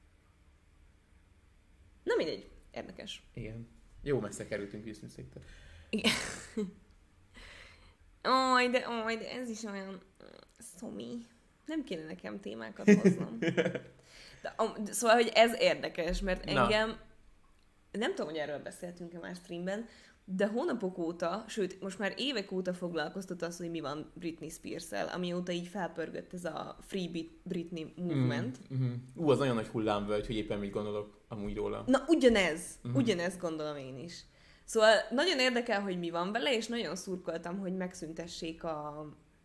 Na mindegy, érdekes.
igen. Jó messze kerültünk Christmas-től.
Igen. Oj, de, oj, de ez is olyan szomi. Nem kéne nekem témákat hoznom. De, de, szóval, hogy ez érdekes, mert
Na.
engem, nem tudom, hogy erről beszéltünk-e már streamben, de hónapok óta, sőt, most már évek óta foglalkoztat az, hogy mi van Britney Spears-el, amióta így felpörgött ez a Free Britney movement.
Mm, mm. Ú, az nagyon nagy hullámvölgy, hogy éppen mit gondolok amúgy róla.
Na, ugyanez.
Mm.
Ugyanezt gondolom én is. Szóval nagyon érdekel, hogy mi van vele, és nagyon szurkoltam, hogy megszüntessék a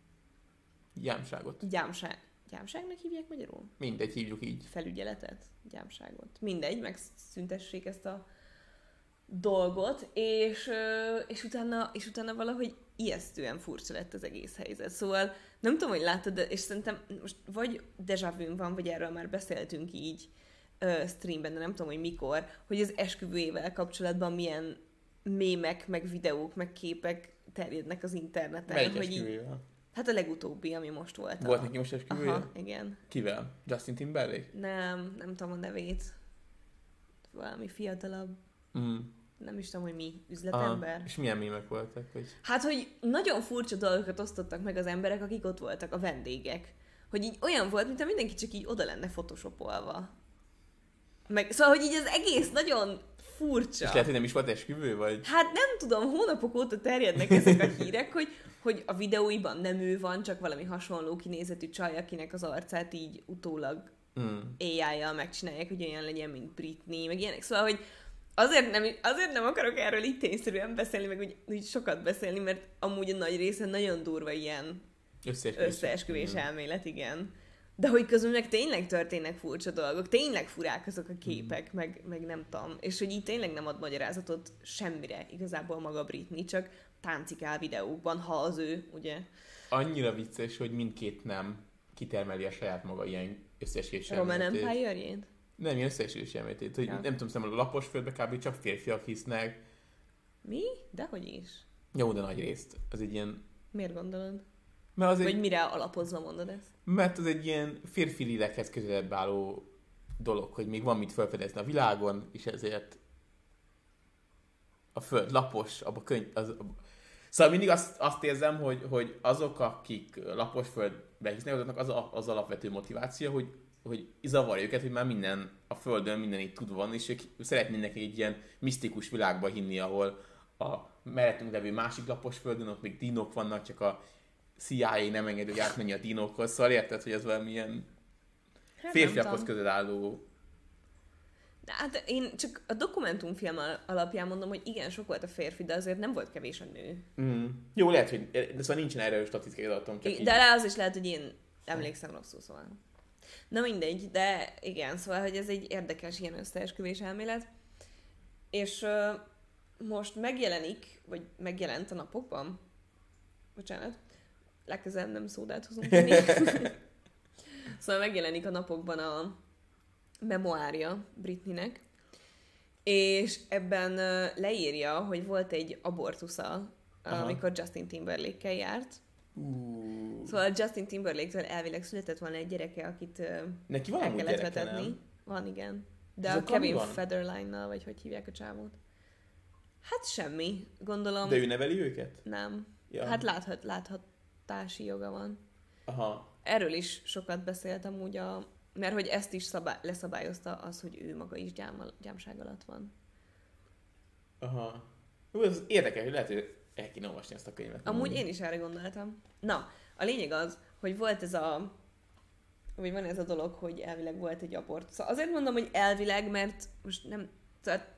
Gyámságot.
gyámság. Gyámságnak hívják magyarul?
Mindegy, hívjuk így.
Felügyeletet, gyámságot. Mindegy, megszüntessék ezt a dolgot, és, és, utána, és utána valahogy ijesztően furcsa lett az egész helyzet. Szóval nem tudom, hogy láttad, de, és szerintem most vagy déjà vu van, vagy erről már beszéltünk így uh, streamben, de nem tudom, hogy mikor, hogy az esküvőjével kapcsolatban milyen mémek, meg videók, meg képek terjednek az interneten.
Melyik
hogy így,
esküvőjével?
hát a legutóbbi, ami most volt.
Volt
a...
neki most esküvője?
Aha, igen.
Kivel? Justin Timberlake?
Nem, nem tudom a nevét. Valami fiatalabb.
Mm.
Nem is tudom, hogy mi, üzletember.
Aha. És milyen mémek voltak? Hogy...
Hát, hogy nagyon furcsa dolgokat osztottak meg az emberek, akik ott voltak, a vendégek. Hogy így olyan volt, mintha mindenki csak így oda lenne photoshopolva. Meg, szóval, hogy így az egész nagyon furcsa.
És lehet, hogy nem is volt esküvő, vagy?
Hát nem tudom, hónapok óta terjednek ezek a hírek, hogy, hogy a videóiban nem ő van, csak valami hasonló kinézetű csaj, akinek az arcát így utólag
Mm.
á í-jal megcsinálják, hogy olyan legyen, mint Britney, meg ilyenek. Szóval, hogy azért nem, azért nem akarok erről így tényszerűen beszélni, meg úgy, úgy sokat beszélni, mert amúgy a nagy része nagyon durva ilyen
Összeesküvés.
összeesküvés
Mm.
elmélet, igen. De hogy közben meg tényleg történnek furcsa dolgok, tényleg furák azok a képek, mm. meg, meg nem tudom. És hogy így tényleg nem ad magyarázatot semmire igazából maga Britney, csak táncikál videókban, ha az ő, ugye.
Annyira vicces, hogy mindkét nem kitermeli a saját maga ilyen összeesküvés
Roman
elméletét.
Empire-jét?
Nem, ilyen összeesküvés elméletét. Hogy
Ja.
nem tudom, szerintem a lapos földbe kb. Csak férfiak hisznek.
Mi? Dehogy is.
Jó, de nagy részt. Az egy ilyen...
Miért gondolod?
Mert az
Vagy
egy...
mire alapozva mondod ezt?
Mert az egy ilyen férfi lélekhez közelebb álló dolog, hogy még van mit felfedezni a világon, és ezért a föld lapos, abba könyv... Az, abba... Szóval mindig azt, azt érzem, hogy, hogy azok, akik lapos földbe hisznek, azoknak az, a, az alapvető motiváció, hogy, hogy zavarja őket, hogy már minden a földön, minden itt tudva van, és ők szeretnének egy ilyen misztikus világba hinni, ahol a mellettünk levő másik lapos földön, ott még dinók vannak, csak a C I A nem engedi, hogy átmenni a dinókhoz. Szóval érted, hogy ez valamilyen
Hát
férfiakhoz közel álló...
De hát én csak a dokumentumfilm alapján mondom, hogy igen, sok volt a férfi, de azért nem volt kevés a nő.
Mm. Jó, lehet, hogy de szóval nincsen erről statisztikai adatom. Csak
I-
így...
de rá az is lehet, hogy én emlékszem rosszul, szóval. Na mindegy, de igen, szóval, hogy ez egy érdekes ilyen összeesküvés elmélet. És uh, most megjelenik, vagy megjelent a napokban, bocsánat, legközelebb nem szódát hozunk inni. Szóval megjelenik a napokban a memoárja Britneynek, és ebben uh, leírja, hogy volt egy abortusza, uh, amikor Justin Timberlake-kel járt.
Uh.
Szóval Justin Timberlake-től elvileg született volna egy gyereke, akit uh,
Neki van
el
amúgy
kellett
gyereke,
vetetni.
nem?
Van, igen. De
Ez
a
akkor
Kevin
mi van?
Federline-nal, vagy hogy hívják a csávót? Hát semmi, gondolom.
De ő neveli őket?
Nem.
Ja.
Hát láthat, láthatási joga van.
Aha.
Erről is sokat beszéltem úgy a... Mert hogy ezt is szabály, leszabályozta az, hogy ő maga is gyám, gyámság alatt van.
Aha. Ú, ez érdekes, lehet, hogy el kéne olvasni ezt a könyvet.
Amúgy én is erre gondoltam. Na, a lényeg az, hogy volt ez a... Vagy van ez a dolog, hogy elvileg volt egy abort. Szóval azért mondom, hogy elvileg, mert most nem... Tehát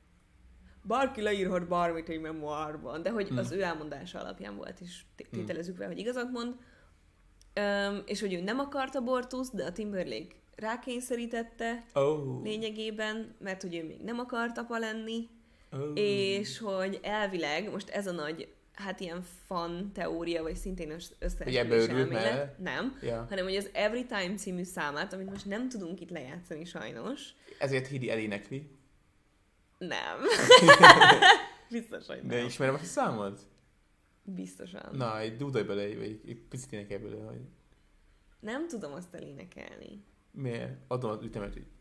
bárki leírhat bármit egy memoárban, de hogy hmm. az ő elmondása alapján volt, és tételezzük vele, hogy igazat mond. Um, és hogy ő nem akart abortuszt, de a Timberlake rákényszerítette
oh.
lényegében, mert hogy ő még nem akart apa lenni,
oh.
és hogy elvileg, most ez a nagy, hát ilyen fan teória, vagy szintén összeesküvés elmélet, nem,
ja.
hanem hogy az Every Time című számát, amit most nem tudunk itt lejátszani sajnos.
Ezért Hidi elénekli.
Nem. Biztos, hogy nem.
De ismerem azt a számot?
Biztosan.
Na, egy dúdolj bele, vagy egy picit énekelj bele, hogy...
Nem tudom azt elénekelni.
Miért? Adom az ütemet, hogy...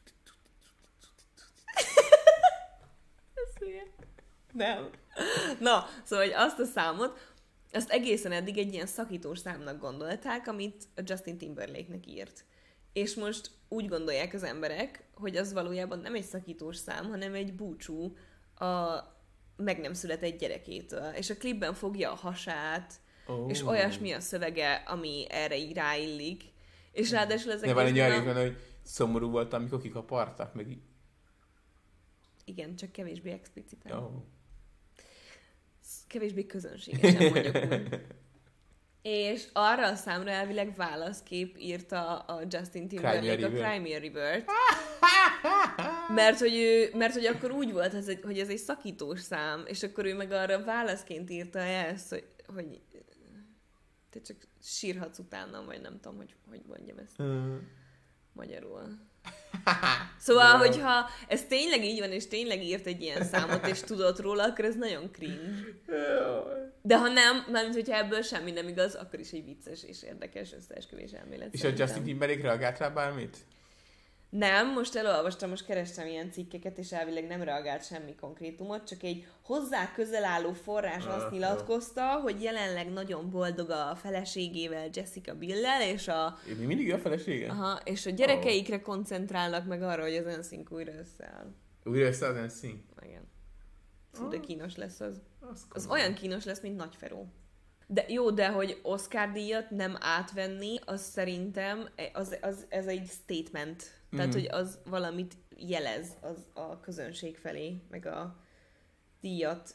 Ez hülye. Nem. Na, szóval, hogy azt a számot, azt egészen eddig egy ilyen szakítós számnak gondolták, amit a Justin Timberlake-nek írt. és most úgy gondolják az emberek, hogy az valójában nem egy szakítós szám, hanem egy búcsú a meg nem született gyerekétől. És a klipben fogja a hasát, oh. és olyasmi a szövege, ami erre így ráillik. És ráadásul ezek...
De van egy olyan részben, hogy szomorú voltam, amikor kikapartak, meg így.
Igen, csak kevésbé expliciten.
Oh.
Kevésbé közönségesen mondjuk úgy. És arra a számra elvileg válaszkép írta a Justin Timberlake a Cry Me a River-t. Mert hogy, ő, mert hogy akkor úgy volt, ez egy, hogy ez egy szakítós szám, és akkor ő meg arra válaszként írta ezt, hogy, hogy te csak sírhatsz utána, vagy nem tudom, hogy, hogy mondjam ezt mm. magyarul. Szóval, hogyha ez tényleg így van, és tényleg írt egy ilyen számot, és tudott róla, akkor ez nagyon cringe. De ha nem, mármint hogyha ebből semmi nem igaz, akkor is egy vicces és érdekes összeesküvés elmélet.
És
szerintem.
a Justin Timberlake reagált rá bármit?
Nem, most elolvastam, most kerestem ilyen cikkeket, és elvileg nem reagált semmi konkrétumot, csak egy hozzá közel álló forrás azt nyilatkozta, hogy jelenleg nagyon boldog a feleségével, Jessica Biel-lel, és a...
Én még mindig a felesége?
Aha, és a gyerekeikre oh. koncentrálnak meg arra, hogy az en sync újra összeáll.
Újra összeáll az en sync?
Igen. Fú, de kínos lesz az. Az, az
komoly.
Olyan kínos lesz, mint Nagyferó. De jó, de hogy Oscar díjat nem átvenni, az szerintem, az, az, ez egy statement. Tehát, mm. hogy az valamit jelez az a közönség felé, meg a díjat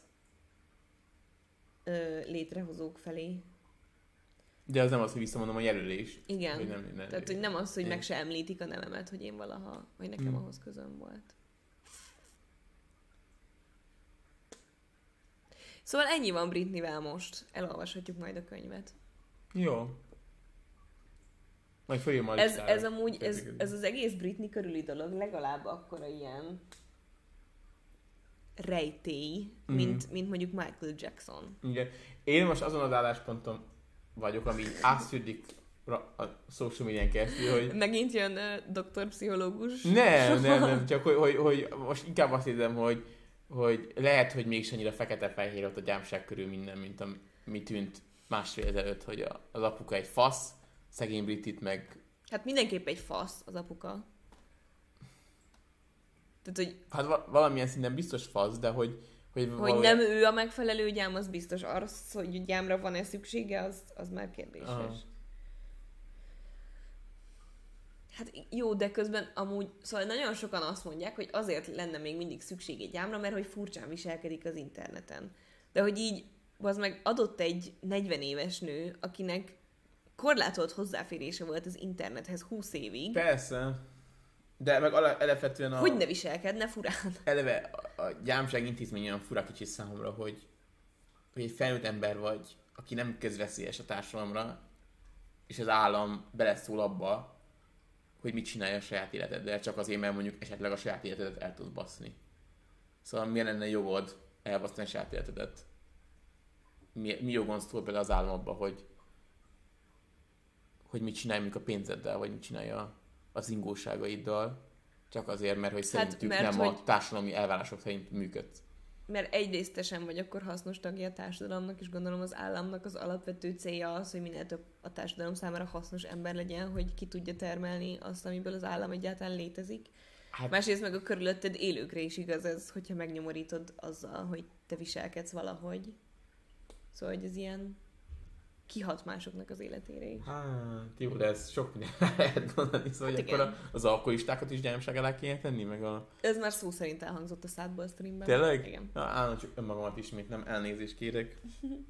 ö, létrehozók felé.
De az nem az, hogy visszamondom a jelölés.
Igen.
Hogy nem, nem,
Tehát, hogy nem az, hogy
én...
meg se említik a nevemet, hogy én valaha, vagy nekem mm. ahhoz közöm volt. Szóval ennyi van Britneyvel most. Elolvashatjuk majd a könyvet.
Jó. Majd följön majd
ez, ez amúgy, ez, ez az egész Britney körüli dolog legalább akkora ilyen rejtély, mm. mint, mint mondjuk Michael Jackson.
Igen. Én most azon az állásponton vagyok, ami átszűdik a social médián keresztül, hogy...
Megint jön uh, doktor-pszichológus.
Nem, nem, nem, csak hogy, hogy, hogy most inkább azt hiszem, hogy, hogy lehet, hogy mégis annyira fekete-fehér ott a gyámság körül minden, mint ami tűnt másfél ezelőtt, hogy a, az apuka egy fasz, szegény Britit meg...
Hát mindenképp egy fasz az apuka. Tehát, hogy...
Hát valamilyen szinten biztos fasz, de hogy... Hogy,
hogy
valójában...
nem ő a megfelelő gyám, az biztos. Arra, hogy gyámra van-e szüksége, az, az már kérdéses. Aha. Hát jó, de közben amúgy... Szóval nagyon sokan azt mondják, hogy azért lenne még mindig szükség egy gyámra, mert hogy furcsán viselkedik az interneten. De hogy így, az meg adott egy negyven éves nő, akinek korlátolt hozzáférése volt az internethez húsz évig.
Persze. De meg alapvetően a...
Hogy ne viselkedne furán?
Eleve a, a gyámság intézmény olyan fura kicsi számomra, hogy, hogy egy felnőtt ember vagy, aki nem közveszélyes a társadalomra, és az állam beleszól abba, hogy mit csinálja a saját életeddel, csak azért, mert mondjuk esetleg a saját életedet el tudod baszni. Szóval miért lenne jogod elbaszni a saját életedet? Mi, mi jogon szól bele az állam abba, hogy hogy mit csinálj mondjuk a pénzeddel, vagy mit csinálja az ingóságaiddal, csak azért, mert hogy szerintük hát, mert nem hogy... a társadalmi elvárások szerint működsz.
Mert egyrészt te sem vagy akkor hasznos tagja a társadalomnak, és gondolom az államnak az alapvető célja az, hogy minél több a társadalom számára hasznos ember legyen, hogy ki tudja termelni azt, amiből az állam egyáltalán létezik. Hát... Másrészt meg a körülötted élőkre is igaz ez, hogyha megnyomorítod azzal, hogy te viselkedsz valahogy. Szóval, hogy ez ilyen kihat másoknak az életére is.
Hát, jó, de ez sok minden lehet mondani, szóval hát akkor az alkoholistákat is gyámság alá kéne tenni, meg a...
Ez már szó szerint elhangzott a szádból a streamben.
Tényleg?
Igen.
Na, állandóan csak önmagamat ismét, nem elnézést kérek.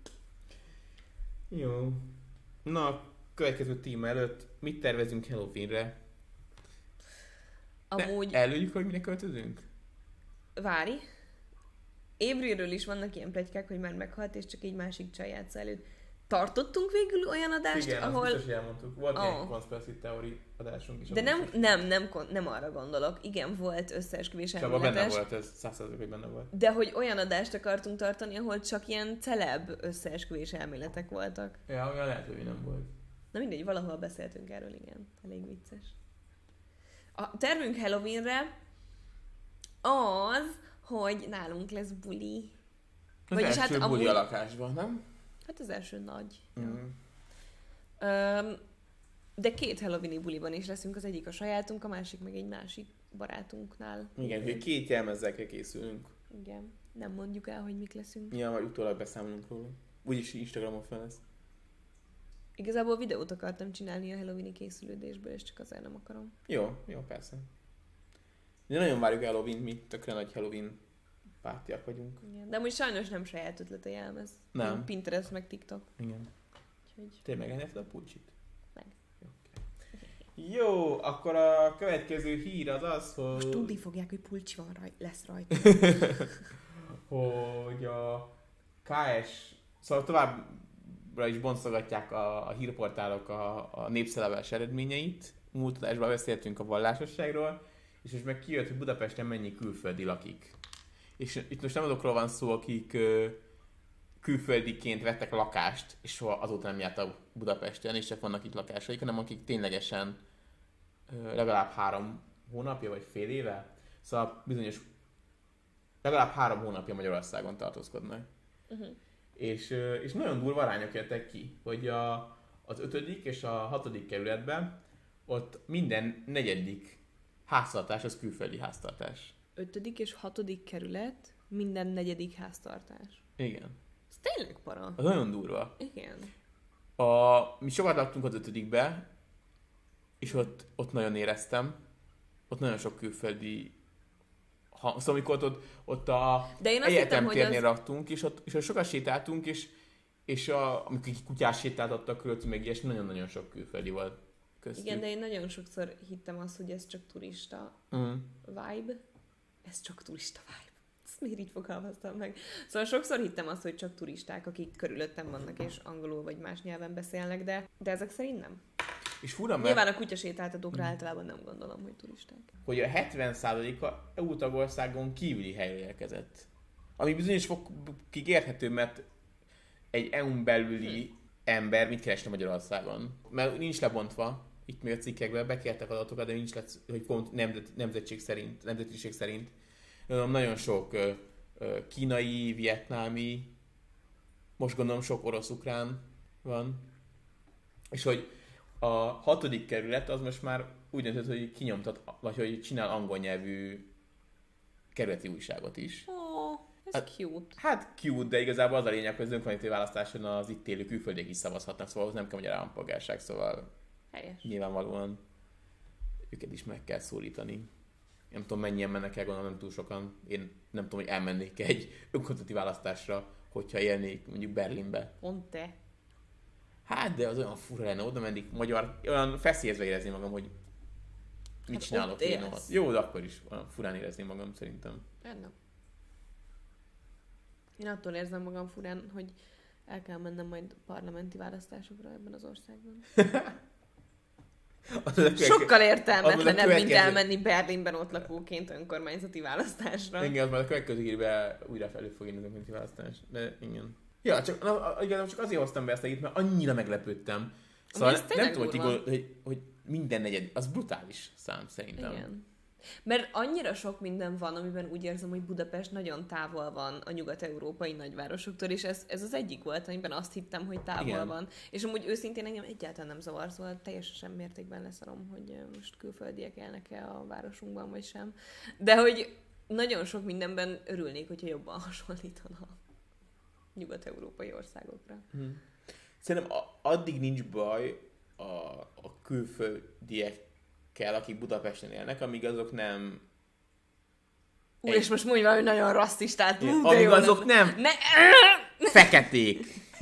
Jó. Na, következő téma előtt mit tervezünk Halloweenre?
Amúgy...
Ne, előjük, hogy mire költözünk?
Várj. Évről is vannak ilyen pletykák, hogy már meghalt, és csak egy másik csaj játsza előtt. Tartottunk végül olyan adást,
igen,
ahol...
Igen, azt biztos, hogy elmondtuk. Volt
oh.
ilyen conspiracy theory adásunk is.
De nem, nem, nem, nem arra gondolok. Igen, volt összeesküvés elméletes.
Benne volt, ez száz százalék, hogy benne volt.
De hogy olyan adást akartunk tartani, ahol csak ilyen celeb összeesküvés elméletek voltak.
Ja, olyan lehet, hogy nem volt.
Na mindegy, valahol beszéltünk erről, igen. Elég vicces. A tervünk Halloweenre az, hogy nálunk lesz buli.
Az Vagyis első hát buli amúgy... a lakásban, nem?
Hát az első nagy.
Mm.
Öm, De két Halloween-i buliban is leszünk, az egyik a sajátunk, a másik meg egy másik barátunknál.
Igen, hogy két jelmezzel készülünk.
Igen. Nem mondjuk el, hogy mik leszünk.
Ja, majd utólag beszámolunk róla. Úgyis Instagramon fel lesz.
Igazából videót akartam csinálni a Halloween-i készülődésből, és csak azért nem akarom.
Jó, jó, persze. De nagyon várjuk Halloween, mi tökre nagy Halloween pártiak vagyunk.
Igen. De amúgy sajnos nem saját ötlete jelmez.
Nem.
Pinterest meg TikTok.
Igen.
Úgyhogy...
Te megennézted a pulcsit?
Meg.
Jó, okay. Jó, akkor a következő hír az az, hogy...
Most tudni fogják, hogy pulcsi van raj... lesz rajta.
hogy a ká es... Szóval továbbra is boncolgatják a, a hírportálok a, a népszeleves eredményeit. Múlt adásban beszéltünk a vallásosságról, és most meg kijött, hogy Budapesten mennyi külföldi lakik. És itt most nem azokról van szó, akik ö, külföldiként vettek lakást, és soha azóta nem jártak Budapesten, és csak vannak itt lakásaik, hanem akik ténylegesen ö, legalább három hónapja, vagy fél éve, szóval bizonyos legalább három hónapja Magyarországon tartózkodnak. Uh-huh. És, ö, és nagyon durva arányok jöttek ki, hogy a, az ötödik és a hatodik kerületben ott minden negyedik háztartás az külföldi háztartás.
Ötödik és hatodik kerület, minden negyedik háztartás.
Igen.
Ez tényleg para.
Az nagyon durva.
Igen.
A, mi sokat laktunk az ötödikbe, és ott, ott nagyon éreztem. Ott nagyon sok külföldi... Ha, szóval amikor ott, ott a egyetemtérnél az... raktunk, és ott, és ott sokat sétáltunk, és, és a, amikor kutyás sétáltattak körülöttünk, meg ilyesmi, nagyon-nagyon sok külföldi volt köztük.
Igen, de én nagyon sokszor hittem azt, hogy ez csak turista
uh-huh.
vibe. Ez csak turista vibe. Ezt miért így fogalmaztam meg? Szóval sokszor hittem azt, hogy csak turisták, akik körülöttem vannak, és angolul vagy más nyelven beszélnek, de, de ezek szerint nem.
És fura, mert...
Nyilván a kutyasétáltatókra hmm. általában nem gondolom, hogy turisták.
Hogy a hetven százaléka é u tagországon kívüli helyre érkezett. Ami bizonyos fokig érthető, mert egy é u-n belüli hmm. ember mit keresne Magyarországon? Mert nincs lebontva, itt még a cikkekben bekértek adatokat, de nincs lesz, hogy pont nemzet, nemzetség szerint, nemzetiség szerint. Nagyon sok ö, ö, kínai, vietnámi, most gondolom sok orosz-ukrán van. És hogy a hatodik kerület az most már úgy döntött, hogy kinyomtat, vagy hogy csinál angol nyelvű kerületi újságot is.
Ó, oh, ez
hát,
cute.
Hát cute, de igazából az a lényeg, hogy az önkormányzati választáson az itt élő külföldiek is szavazhatnak, szóval az nem kell magyar állampolgárság, szóval
helyes.
Nyilvánvalóan őket is meg kell szólítani. Nem tudom, mennyien mennek el, gondolom nem túl sokan. Én nem tudom, hogy elmennék egy önkormányzati választásra, hogyha élnék mondjuk Berlinbe.
Pont te.
Hát, de az olyan fura lenne, oda mennék magyar, olyan feszélyezve érezni magam, hogy mit hát csinálok én ott. Jó, de akkor is olyan furán érezni magam szerintem.
Nem. Én attól érzem magam furán, hogy el kell mennem majd parlamenti választásokra ebben az országban. Az sokkal értelmetlenebb, következő... mint elmenni Berlinben ott lakóként önkormányzati választásra.
Igen, az már a következő hírben újra felül fog jönni az önkormányzati választás. De igen. Ja, csak, na, igen, csak azért hoztam be ezt a hírt, mert annyira meglepődtem. Szóval nem, nem tudom, hogy, igaz, hogy, hogy minden negyed, az brutális szám szerintem. Igen.
Mert annyira sok minden van, amiben úgy érzem, hogy Budapest nagyon távol van a nyugat-európai nagyvárosoktól, és ez, ez az egyik volt, amiben azt hittem, hogy távol igen. van. És amúgy őszintén engem egyáltalán nem zavar, szóval teljesen mértékben leszarom, hogy most külföldiek élnek-e a városunkban, vagy sem. De hogy nagyon sok mindenben örülnék, hogyha jobban hasonlítana nyugat-európai országokra. Hmm.
Szerintem addig nincs baj a, a külföldiek kell, akik Budapesten élnek, amíg azok nem...
Úr, egy... és most mondj valami nagyon rasszistát.
Ú, amíg jó, azok nem... nem... Ne... feketék.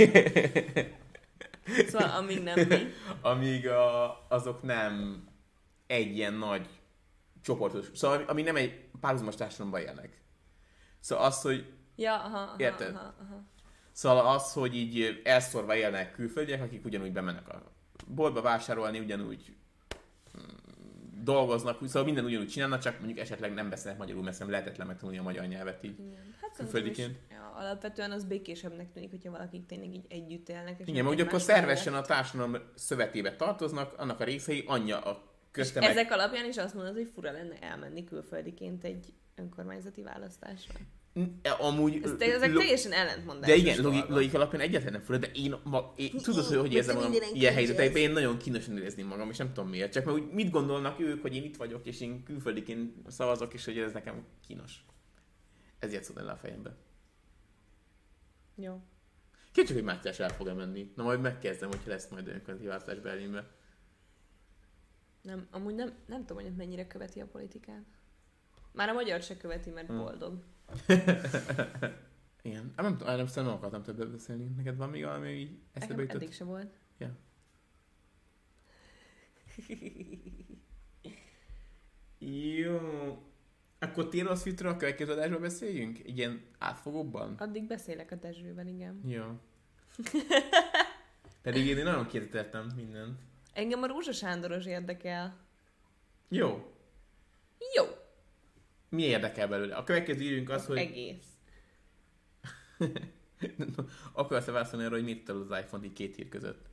Szóval amíg nem mi.
Amíg a, azok nem egy ilyen nagy csoportos... Szóval amíg nem egy párhuzamos társadalomban élnek. Szóval az, hogy...
Ja, aha, aha,
érted?
Aha, aha.
Szóval az, hogy így elszórva élnek külföldiek, akik ugyanúgy bemennek a boltba vásárolni, ugyanúgy dolgoznak, szóval minden ugyanúgy csinálnak, csak mondjuk esetleg nem beszélnek magyarul, mert nem lehetetlen megtanulni a magyar nyelvet így hát külföldiként.
Ja, alapvetően az békésebbnek tűnik, hogyha valakik tényleg így együtt élnek. És
igen, hogy akkor szervesen a társadalom szövetébe tartoznak, annak a részei anyja a közte
ezek alapján is azt mondod, hogy fura lenne elmenni külföldiként egy önkormányzati választásra.
Amúgy...
Ez te, ezek
lo-
teljesen ellentmondásos
De igen,
dolgok.
logik, logik alapján egyáltalán nem fölött, de én, ma, én tudod, hogy hogy
Most
érzem magam
mindenki
ilyen
cringe
helyzetekben, én nagyon kínosan érezném magam, és nem tudom miért. Csak mert úgy mit gondolnak ők, hogy én itt vagyok, és én külföldiként szavazok, és hogy ez nekem kínos. Ez játszódna le a fejembe.
Jó.
Kicsit, hogy Mátyás el fog-e menni. Na majd megkezdem, hogyha lesz majd önkénti választás Berlinbe.
Nem, amúgy nem, nem tudom, hogy mennyire követi a politikát. Már a magyar se követi, mert
Hmm.
boldog.
Igen. Ah, nem tudom, nem, nem akartam többet beszélni. Neked van még valami, hogy így eszedbe
Nekem
jutott?
eddig se volt.
Ja. Jó. Akkor Taylor Swiftről a következő adásban beszéljünk? Igen, átfogóbban?
Addig beszélek a Dezsővel, igen.
Jó. Pedig én nagyon kérdeztem mindent.
Engem a Rózsa Sándoros érdekel.
Jó.
Jó.
Mi érdekel belőle? A következő írjunk az,
Az
hogy...
egész.
Akarsz-e válaszolni arra, hogy mit tal az iPhone-t így két hír között?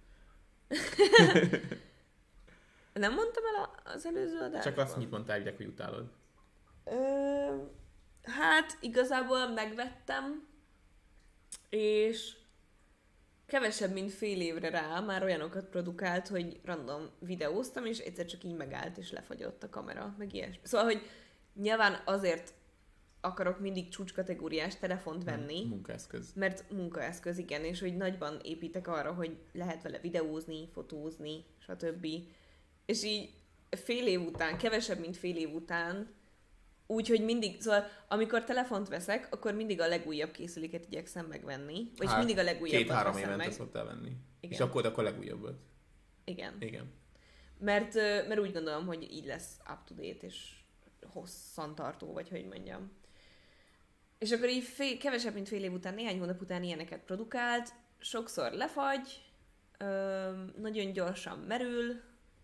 Nem mondtam el a- az előző adásban?
Csak azt mit mondtál, hogy utálod.
Ö, hát igazából megvettem, és kevesebb, mint fél évre rá már olyanokat produkált, hogy random videóztam, és egyszer csak így megállt, és lefagyott a kamera, meg ilyesmi. Szóval, hogy nyilván azért akarok mindig csúcskategóriás telefont venni,
Munkaeszköz.
mert munkaeszköz, igen, és hogy nagyban építek arra, hogy lehet vele videózni, fotózni, stb. És így fél év után, kevesebb, mint fél év után, úgyhogy mindig, szóval amikor telefont veszek, akkor mindig a legújabb készüléket igyekszem megvenni, vagy
Hát,
mindig a legújabbat
Két-három
veszem
évente
meg.
szoktál venni.
Igen.
És akkor, akkor a legújabbat.
Igen.
Igen.
Mert, ö, mert úgy gondolom, hogy így lesz up-to-date és hosszantartó, vagy hogy mondjam. És akkor így fél, kevesebb, mint fél év után, néhány hónap után ilyeneket produkált, sokszor lefagy, ö, nagyon gyorsan merül.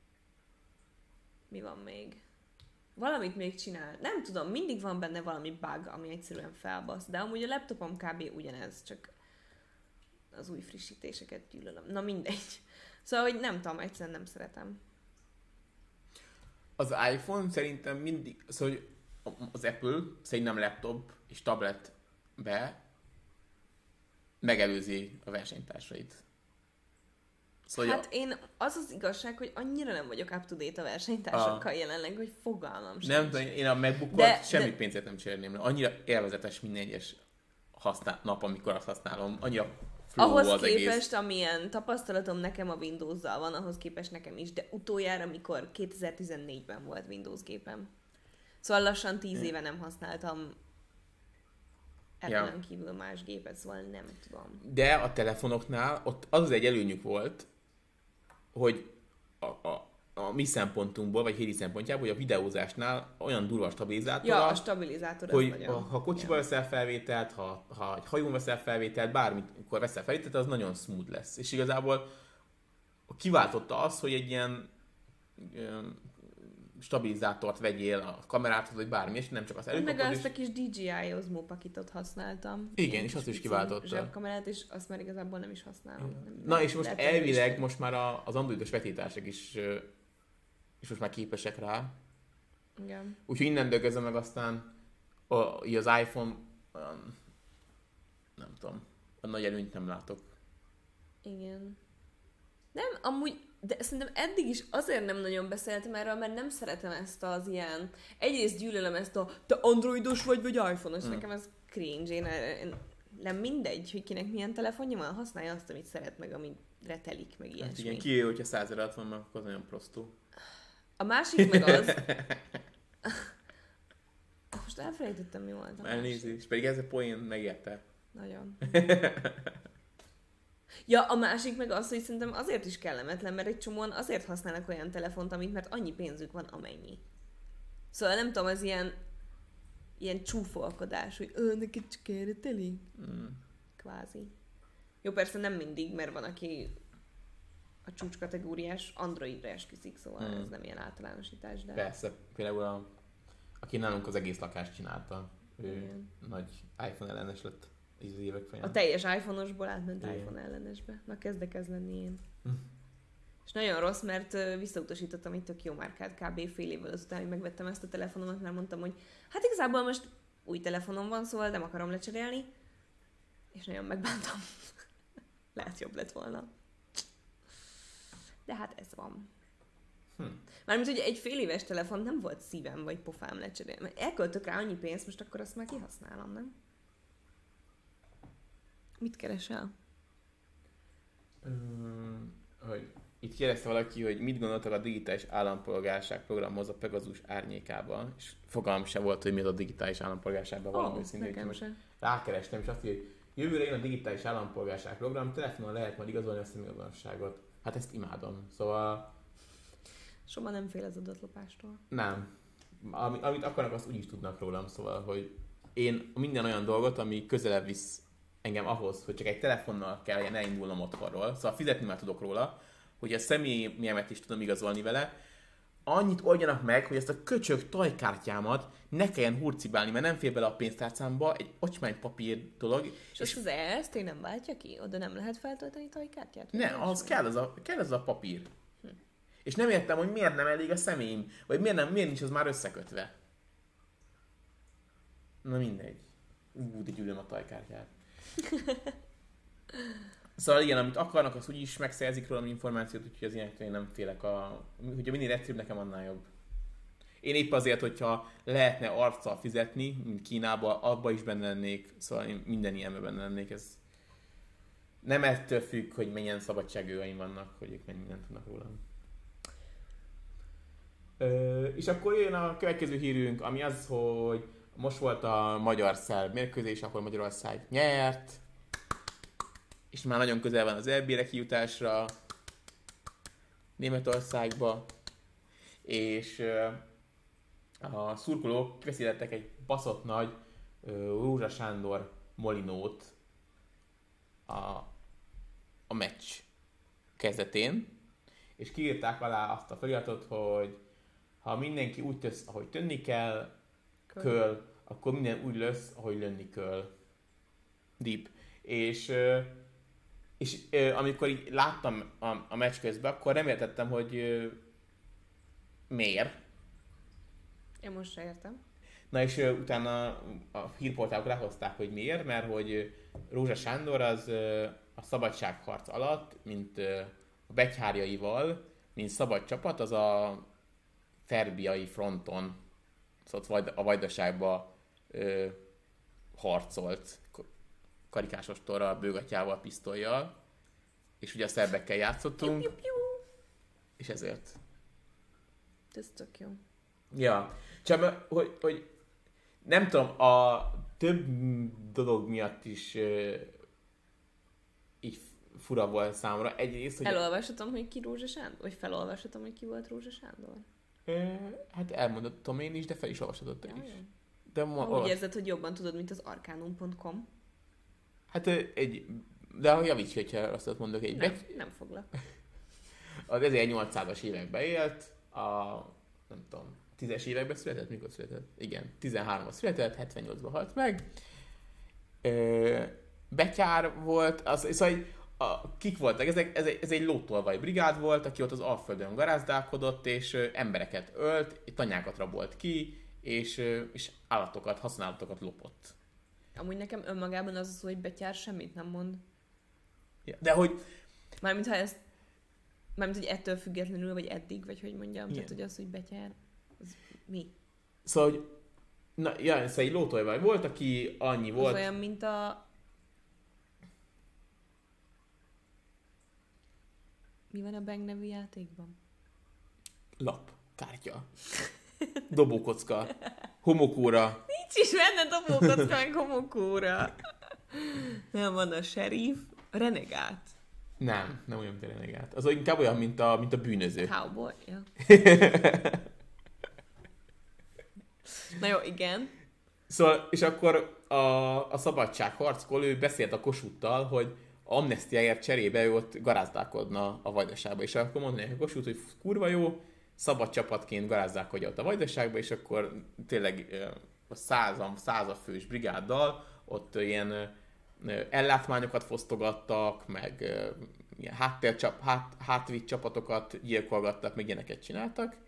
Mi van még? Valamit még csinál. Nem tudom, mindig van benne valami bug, ami egyszerűen felbasz. De amúgy a laptopom kb. Ugyanez, csak az új frissítéseket gyűlölöm. Na mindegy. Szóval, hogy nem tudom, egyszerűen nem szeretem.
Az iPhone szerintem mindig, szóval hogy az Apple szerintem laptop és tabletbe megelőzi a versenytársait. Szóval
Hát én, az az igazság, hogy annyira nem vagyok up-to-date a versenytársakkal jelenleg, hogy fogalmam sincs.
nem tudom, én a MacBookot
De-
semmi
de-
pénzért nem cserélném le. Annyira élvezetes minden egyes használ, nap, amikor azt használom. Annyira flow
Ahhoz
az
képest,
egész.
amilyen tapasztalatom nekem a Windows-zal van, ahhoz képest nekem is, de utoljára, amikor kétezer-tizennégyben volt Windows gépem. Szóval lassan tíz éve nem használtam Apple-en
Ja.
kívül más gépet, szóval nem tudom.
De a telefonoknál ott az az egy előnyük volt, hogy a, a, a mi szempontunkból, vagy Hédi szempontjából, hogy a videózásnál olyan durva stabilizátora,
Ja, a stabilizátor
hogy
az nagyon...
ha kocsiba veszel felvételt, ha, ha egy hajón veszel felvételt, bármikor veszel felvételt, az nagyon smooth lesz. És igazából kiváltotta azt, hogy egy ilyen ö, stabilizátort vegyél a kameráthoz, vagy bármi, és nem csak az
Meg
előkapod,
azt a
és
kis dé jé i Osmo pakitot használtam.
Igen,
Ilyen
és azt
kis
is
pici
kiváltotta.
zsebkamerát, és azt már igazából nem is használom. Nem-
Na
nem-
és most
lehet, hogy nem is
elvileg
fog.
most már a, az androidos vetítások is, ö, is most már képesek rá.
Igen.
Úgyhogy innen dögözöm meg aztán a, így az iPhone, olyan, nem tudom, a nagy előnyt nem látok.
Igen. Nem, amúgy, de szerintem eddig is azért nem nagyon beszéltem erről, mert nem szeretem ezt az ilyen... Egyrészt gyűlölöm ezt a te androidos vagy, vagy iPhone-os,
Hmm.
nekem ez cringe. Én, én, nem mindegy, hogy kinek milyen telefonja van, használja azt, amit szeret, meg amire telik, meg
Hát
ilyesmi.
igen, kijöjj, hogyha száz alatt van, mert akkor az nagyon prostó.
A másik meg az... Most elfelejtettem, mi volt a másik.
Elnézést, pedig ez a poén megérte.
Nagyon. Ja, a másik meg az, hogy szerintem azért is kellemetlen, mert egy csomóan azért használnak olyan telefont, amit, mert annyi pénzük van, amennyi. Szóval nem tudom, az ilyen ilyen csúfolkodás, hogy ö, neked csak erre teli?
Mm.
Kvázi. Jó, persze nem mindig, mert van, aki a csúcskategóriás Androidra esküszik, szóval
Mm.
ez nem ilyen általánosítás, de...
Persze, például a, aki nálunk az egész lakást csinálta, ő
Igen.
nagy iPhone ellenes lett így az évek folyamán.
A teljes iPhone-osból átment
Igen.
iPhone ellenesbe. Na, kezdek ez lenni én.
Hm.
És nagyon rossz, mert ö, visszautasítottam egy tök jó márkát kb. Fél évvel azután, hogy megvettem ezt a telefonomat, mert mondtam, hogy hát igazából most új telefonom van, szóval nem akarom lecserélni, és nagyon megbántam. Lehet jobb lett volna. De hát ez van. Hm. Mármint, hogy egy fél éves telefon nem volt szívem vagy pofám lecserélni. Mert elköltök rá annyi pénzt, most akkor azt már kihasználom, nem? Mit keresel?
Um, hogy itt kérdezte valaki, hogy mit gondoltak a digitális állampolgárság programhoz a Pegazus árnyékában, és fogalmam sem volt, hogy mi az a digitális állampolgárságban
oh,
valami szintén, hogy most rákerestem, és azt mondja, hogy jövőre jön a digitális állampolgárság program, telefonon lehet majd igazolni a személyazonosságot. Hát ezt imádom, szóval...
Soha nem fél az adatlopástól.
Nem. Ami, amit akarnak, azt úgyis tudnak rólam, szóval, hogy én minden olyan dolgot, ami közelebb visz engem ahhoz, hogy csak egy telefonnal kelljen elindulnom otthonról, szóval fizetni már tudok róla, hogy a személyemet is tudom igazolni vele, annyit oldjanak meg, hogy ezt a köcsög tajkártyámat ne kelljen hurcibálni, mert nem fér bele a pénztárcámba, egy ocsmány papír dolog.
És, és azt az E S T nem váltja ki? Oda nem lehet feltölteni tajkártyát?
Ne, az kell az, a, kell az a papír. Hm. És nem értem, hogy miért nem elég a személyim, vagy miért, nem, miért nincs az már összekötve. Na mindegy. Ú, de gyűlöm a tajkártyát. Szóval igen, amit akarnak, az úgyis megszerzik rólam információt, úgyhogy az ilyenektől én nem félek. A... Hogyha minél egyszerűbb, nekem annál jobb. Én épp azért, hogyha lehetne arccal fizetni, mint Kínában, abba is benne lennék, szóval én minden ilyenben benne lennék. Ez nem ettől függ, hogy milyen szabadságjogaim vannak, hogy ők mennyi mindent tudnak rólam. Ö, és akkor jön a következő hírünk, ami az, hogy most volt a magyar-szerb mérkőzés, akkor Magyarország nyert, és már nagyon közel van az é bé-re kijutásra Németországba, és a szurkolók készítettek egy baszott nagy Rózsa Sándor molinót a, a meccs kezdetén, és kiírták alá azt a feliratot, hogy ha mindenki úgy tesz, ahogy tenni kell, köl, köl akkor minden úgy lesz, ahogy lenni kell. Deep. És, és amikor így láttam a, a meccs közben, akkor nem értettem, hogy miért.
Én most se értem.
Na és utána a hírportálok lehozták, hogy miért, mert hogy Rózsa Sándor az a szabadságharc alatt, mint a betyárjaival, mint szabad csapat, az a szerbiai fronton, szóval a Vajdaságba ö, harcolt karikás ostorral, bőgatyával, pisztollyal, és ugye a szerbekkel játszottunk, piu, piu, piu. És ezért.
Ez tök jó.
Ja, csak hogy, hogy nem tudom, a több dolog miatt is ö, így fura volt számomra. Egyrészt, hogy...
Elolvashatom, hogy ki Rózsa Sándor? Vagy felolvashatom, hogy ki volt Rózsa Sándor?
Ö, hát elmondottam én is, de fel is olvashatod te
ja,
is.
Jó.
De ma,
úgy olvas... érzed, hogy jobban tudod, mint az arcanum pont com?
Hát egy... De javíts, hogyha azt mondok, egy...
Nem,
bet...
nem foglak.
Az ezernyolcszázas években élt, a... nem tudom, tízes években született? Mikor született? Igen, tizenháromban született, hetvennyolcban halt meg. Ö, betyár volt, az, szóval a, kik voltak? Ez egy, ez, egy, ez egy lótolvaj brigád volt, aki ott az Alföldön garázdálkodott, és ö, embereket ölt, tanyákat rabolt ki, és, ö, és állatokat, használatokat lopott.
Amúgy nekem önmagában az az, hogy betyár semmit nem mond.
Ja, de hogy...
Mármint ha ez... Mármint, hogy ettől függetlenül, vagy eddig, vagy hogy mondjam,
igen.
Tehát, hogy az, hogy betyár, az mi?
Szóval, hogy... Na, ja, szóval egy lótolvaj volt, aki annyi volt...
Az olyan, mint a... Mi van a Bang nevű játékban?
Lap, kártya, dobókocka, homokóra.
Nincs is benne dobókocka, meg homokóra. Nem, van a sheriff, a renegát.
Nem, nem olyan, mint a renegát. Az inkább olyan, mint a, mint a bűnöző.
Cowboy, ja. Na jó, igen.
Szóval, és akkor a, a szabadságharckor ő beszélt a Kossuthtal, hogy amnesztiáért cserébe ő ott garázdálkodna a Vajdaságba, és akkor mondani a Kossuth, hogy kurva jó, szabad csapatként garázdálkodja ott a Vajdaságba, és akkor tényleg a százam, százafős brigáddal ott ilyen ellátmányokat fosztogattak, meg ilyen háttércsap, hát, hátvitt csapatokat gyilkolgattak, meg ilyeneket csináltak,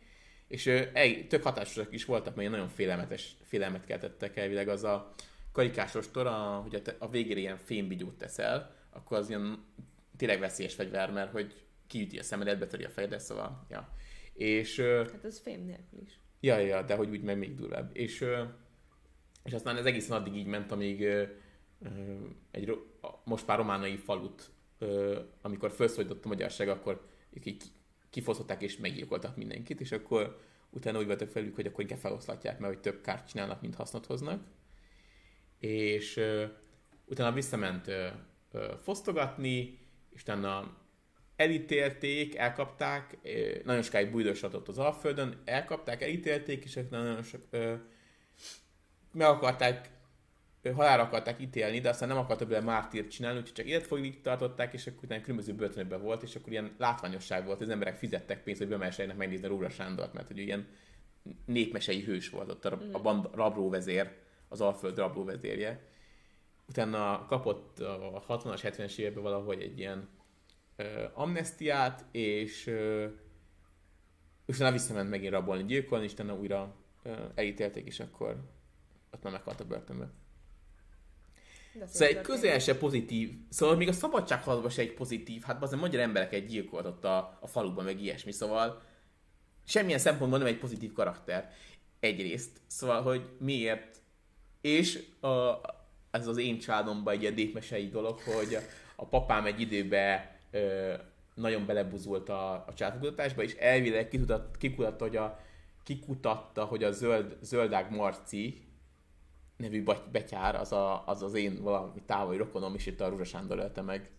És ö, egy, tök hatásosak is voltak, mert nagyon félelmetes, félelmet keltettek elvileg az a karikás ostor, a, hogy a, te, a végére ilyen fémbigyót teszel, akkor az ilyen tényleg veszélyes fegyver, mert hogy kiüti a szemedet, betöri a fejedet, szóval, ja. És, ö,
Hát ez fém nélkül is.
ja, ja, de hogy úgy meg még durvább. És, ö, és aztán ez egészen addig így ment, amíg ö, ö, egy ro- most már románai falut, ö, amikor felszólított a magyarság, akkor ők így kifosztották és meggyilkoltak mindenkit, és akkor utána úgy voltak felük, hogy akkor inkább feloszlatják, mert hogy több kárt csinálnak, mint hasznot hoznak. És ö, utána visszament ö, ö, fosztogatni, és utána elítélték, elkapták, ö, nagyon sokáig bújdosodott az Alföldön, elkapták, elítélték, és nagyon sok, ö, meg akarták, ö, halálra akarták ítélni, de aztán nem akartak bele mártírt csinálni, úgyhogy csak életfogytig tartották, és akkor utána különböző börtönökben volt, és akkor ilyen látványosság volt, az emberek fizettek pénzt, hogy bemessenek megnézni Róra Sándort, mert hogy ilyen népmesei hős volt ott a, a band, rabróvezér, az Alföld rabróvezérje. Utána kapott a hatvanas, hetvenes években valahogy egy ilyen ö, amnestiát, és ö, utána visszament megint rabolni, gyilkolni, és utána újra ö, elítélték, és akkor ott már meghalt a börtönbe. Szóval egy közel se pozitív, szóval még a szabadságharcban se egy pozitív, hát az a magyar embereket gyilkolt ott a, a faluban, meg ilyesmi, szóval semmilyen szempontból nem egy pozitív karakter. Egyrészt. Szóval, hogy miért. És a, ez az én családomban egy ilyen népmesei dolog, hogy a, a papám egy időben ö, nagyon belebuzult a, a családkutatásba, és elvileg kikutat, kikutatta, hogy a, kikutatta, hogy a zöld, Zöldág Marci nevű betyár, az, a, az az én valami távoli rokonom, és itt a Rózsa Sándor ölte meg.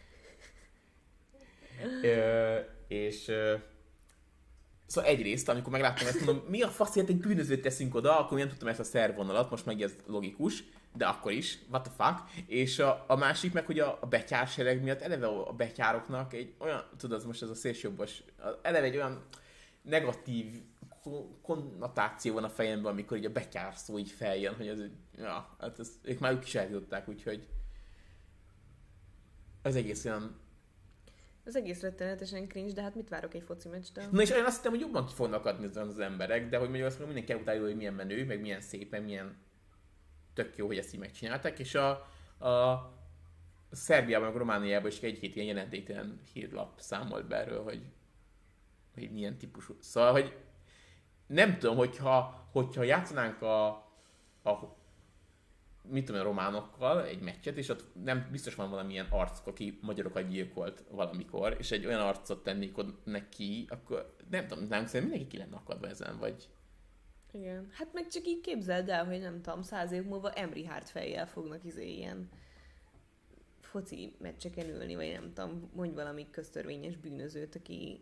ö, és ö, Szóval egyrészt, amikor megláttam ezt, mondom, mi a faszért egy bűnözőt teszünk oda, akkor nem tudtam ezt a szervonalat, most meg ez logikus, de akkor is, what the fuck. És a, a másik meg, hogy a, a betyársereg miatt eleve a betyároknak egy olyan, tudod, most ez a szélsőjobbos, eleve egy olyan negatív konnotáció van a fejemben, amikor így a betyár szó így feljön, hogy ez, ja, hát ez, ők már ők is eljutották, úgyhogy az egész olyan.
Az egész rettenetesen cringe, de hát mit várok egy foci meccstől?
Na és én azt hittem, hogy jobban ki fognak adni az, az emberek, de hogy mondjuk azt mondom, mindenki utálja, hogy milyen menő, meg milyen szép, meg milyen tök jó, hogy ezt így megcsinálták, és a, a Szerbiában, meg Romániában is egy hét ilyen jelentéktelen hírlap számolt be erről, hogy, hogy milyen típusú. Szóval, hogy nem tudom, hogyha, hogyha játszanánk a, a mit tudom, a románokkal egy meccset, és ott nem biztos van valamilyen arc, aki magyarokat gyilkolt valamikor, és egy olyan arcot tennék neki, akkor nem tudom, nem szerintem mindenki ki lenne akadva ezen, vagy.
Igen. Hát meg csak így képzeld el, hogy nem tudom, száz év múlva Emri Hart fejjel fognak izé ilyen foci meccseken ülni, vagy nem tudom, mondj valami köztörvényes bűnözőt, aki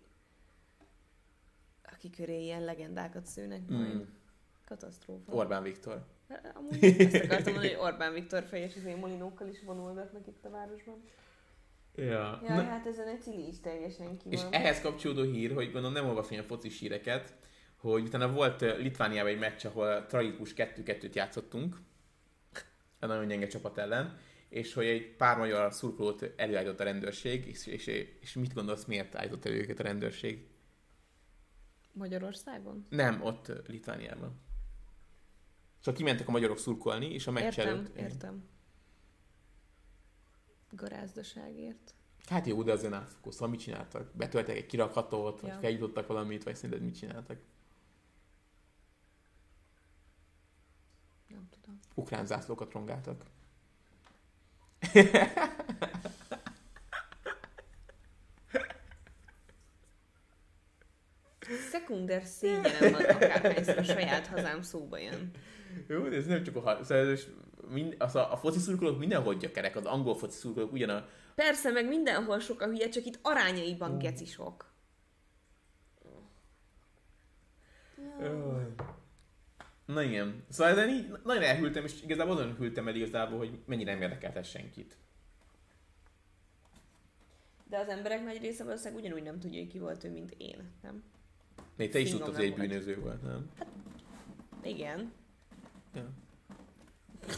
aki köré ilyen legendákat szőnek majd. Mm. Katasztrófa.
Orbán Viktor.
Amúgy ezt akartam mondani, hogy Orbán Viktor fejes az én molinókkal is vonulgatnak itt a városban.
Ja.
Ja, hát ezen egy cili is teljesen ki
és
van.
ehhez kapcsolódó hír, hogy gondolom nem olvasom ilyen focis híreket, hogy utána volt Litvániában egy meccs, ahol tragikus kettő-kettőt játszottunk, a nagyon gyenge csapat ellen, és hogy egy pár magyar szurkolót előállított a rendőrség, és, és, és mit gondolsz, miért állított elő őket a rendőrség?
Magyarországon?
Nem, ott Litvániában. Szóval kimentek a magyarok szurkolni, és a meccs
értem,
előtt...
Értem, értem. Garázdaságért.
Hát jó, de azért átfogó. Szóval mit csináltak? Betöltek egy kirakhatót, ja. Vagy felgyújtottak valamit, vagy szerinted mit csináltak?
Nem tudom.
Ukrán zászlókat rongáltak.
Szekunder szégyenem van, akárhányszor a saját hazám szóba jön.
Jó, de ez nem csak a... Szóval mind, az a, a foci szurkolók mindenhol gyökerek, az angol foci szurkolók ugyan a...
Persze, meg mindenhol sok a hülye, csak itt arányaiban mm. geci sok.
Ja. Na igen. Szóval ezen így nagyon elhűltem, és igazából azon hűltem el igazából, hogy mennyire nem érdekelte senkit.
De az emberek nagy része valószínűleg ugyanúgy nem tudja, hogy ki volt ő, mint én, nem?
Még te is tudtad, hogy egy bűnöző volt, nem?
Hát, igen.
Ja.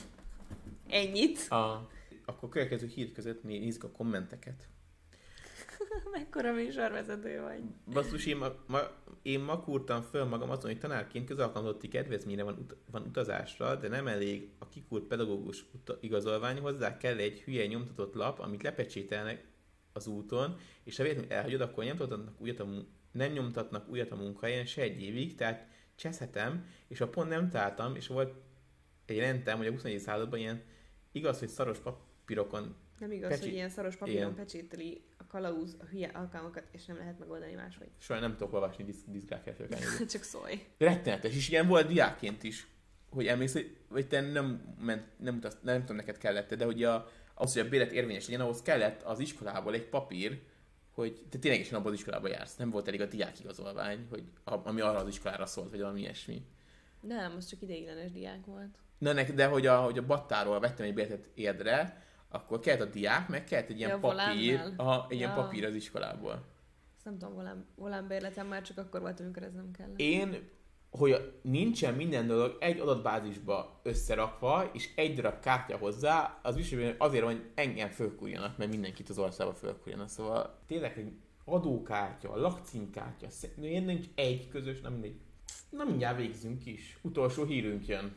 Ennyit.
A, akkor következő hír között nézzük a kommenteket.
Mekkora műsorvezető vagy.
Basszus, én ma, ma, én ma kúrtam föl magam azon, hogy tanárként közalkalmazotti kedvezményre van, ut- van utazásra, de nem elég a kikúrt pedagógus uta- igazolvány, hozzá kell egy hülye nyomtatott lap, amit lepecsételnek az úton, és ha véletlenül elhagyod, akkor nem nyomtatnak újat a, mun- nem nyomtatnak újat a munkahelyen se egy évig, tehát cseszhetem, és ha pont nem találtam, és volt egy rendem, hogy a huszonegyedik században ilyen igaz, hogy szaros papírokon
Nem igaz,
Pecsi...
hogy ilyen szaros papíron
Igen.
pecsételi a kalauz a hülye alkalmakat, és nem lehet megoldani máshogy.
Soha nem tudok olvasni disz- diszgráfiát.
Csak szólj.
Rettenetes, és ilyen volt diákként is, hogy emléksz, hogy, hogy te nem ment, nem, utaz, nem tudom, neked kellett, de hogy a, ahhoz, hogy a bélet érvényes legyen, ahhoz kellett az iskolából egy papír, hogy te ténylegesen abban az iskolába jársz. Nem volt elég a diákigazolvány, hogy, ami arra az iskolára szólt, vagy valami ilyesmi.
Nem, az csak ideiglenes diák volt.
Na, nek, de hogy a, hogy a Battáról vettem egy béletet érdre, akkor kellett a diák, meg kellett egy ilyen
Ja,
papír,
volánnál?
aha, egy ilyen
Ja.
papír az iskolából.
Ezt nem tudom, volán, volánbérletem már csak akkor volt, amikor ez nem kellett.
Én, hogy nincsen minden dolog egy adatbázisba összerakva, és egy darab kártya hozzá, az biztos, azért van, hogy engem fölkúrjanak, mert mindenkit az országba fölkúrjanak. Szóval tényleg egy adókártya, lakcímkártya, miért nincs egy közös, nem mindegy. Na mindjárt végzünk is. Utolsó hírünk jön.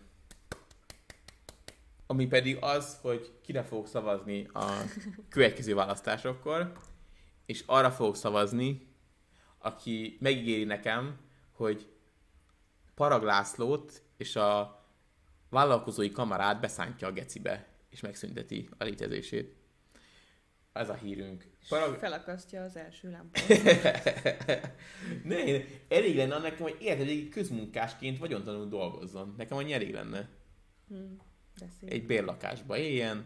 Ami pedig az, hogy kire fogok szavazni a következő választásokkor, és arra fogok szavazni, aki megígéri nekem, hogy Parag Lászlót és a vállalkozói kamarát beszántja a gecibe, és megszünteti a létezését. Ez a hírünk.
Parag... Felakasztja az első lámpát.
Ne, én, elég lenne annak, hogy érted, egy közmunkásként vagyontanul dolgozzon. Nekem annyi elég lenne.
Hmm,
egy bérlakásba éljen.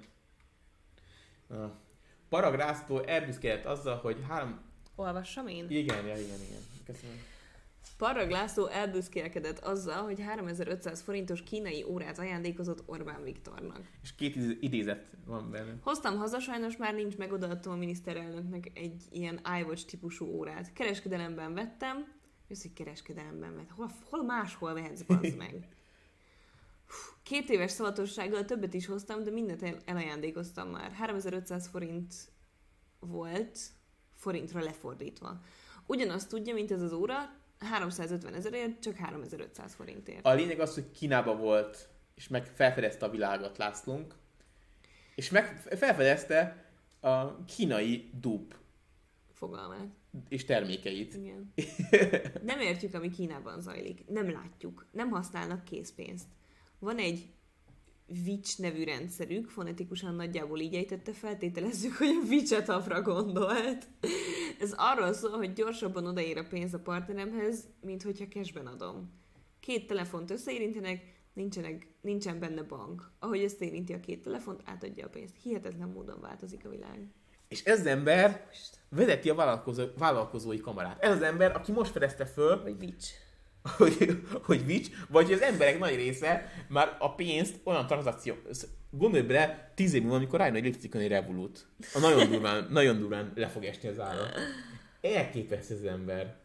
Parag László elbüszkedett azzal, hogy három...
Olvassam én?
Igen, ja, igen, igen. Köszönöm.
Parag László elbüszkélkedett azzal, hogy háromezer-ötszáz forintos kínai órát ajándékozott Orbán Viktornak.
És két idézet van benne.
Hoztam haza, sajnos már nincs, megodaadtam a miniszterelnöknek egy ilyen iWatch típusú órát. Kereskedelemben vettem, jössz, hogy kereskedelemben vett. Hol, hol máshol vehetsz, bazd meg? Két éves szavatossággal többet is hoztam, de mindent el- elajándékoztam már. háromezer-ötszáz forint volt, forintra lefordítva. Ugyanazt tudja, mint ez az óra, háromszázötven ezerért, csak háromezer-ötszáz forintért.
A lényeg az, hogy Kínában volt, és meg felfedezte a világot Lászlónk, és meg felfedezte a kínai dúp
Fogalmát.
és termékeit.
Igen. Nem értjük, ami Kínában zajlik. Nem látjuk. Nem használnak készpénzt. Van egy Vics nevű rendszerük, fonetikusan nagyjából így ejtette, feltételezzük, hogy a Vicsetapra gondolt. Ez arról szól, hogy gyorsabban odaér a pénz a partneremhez, mint hogyha cashben adom. Két telefont összeérintenek, nincsenek, nincsen benne bank. Ahogy ezt érinti a két telefont, átadja a pénzt. Hihetetlen módon változik a világ.
És ez az ember vezeti a vállalkozó, vállalkozói kamarát. Ez az ember, aki most fedezte föl,
Vagy Vics.
hogy, hogy Vics, vagy hogy az emberek nagy része már a pénzt olyan tranzakció... Gondolj bele, tíz év múlva, amikor rájön, hogy létezik egy Revolut. A nagyon durván, nagyon durván le fog esni az ára. Elképesztő az ember.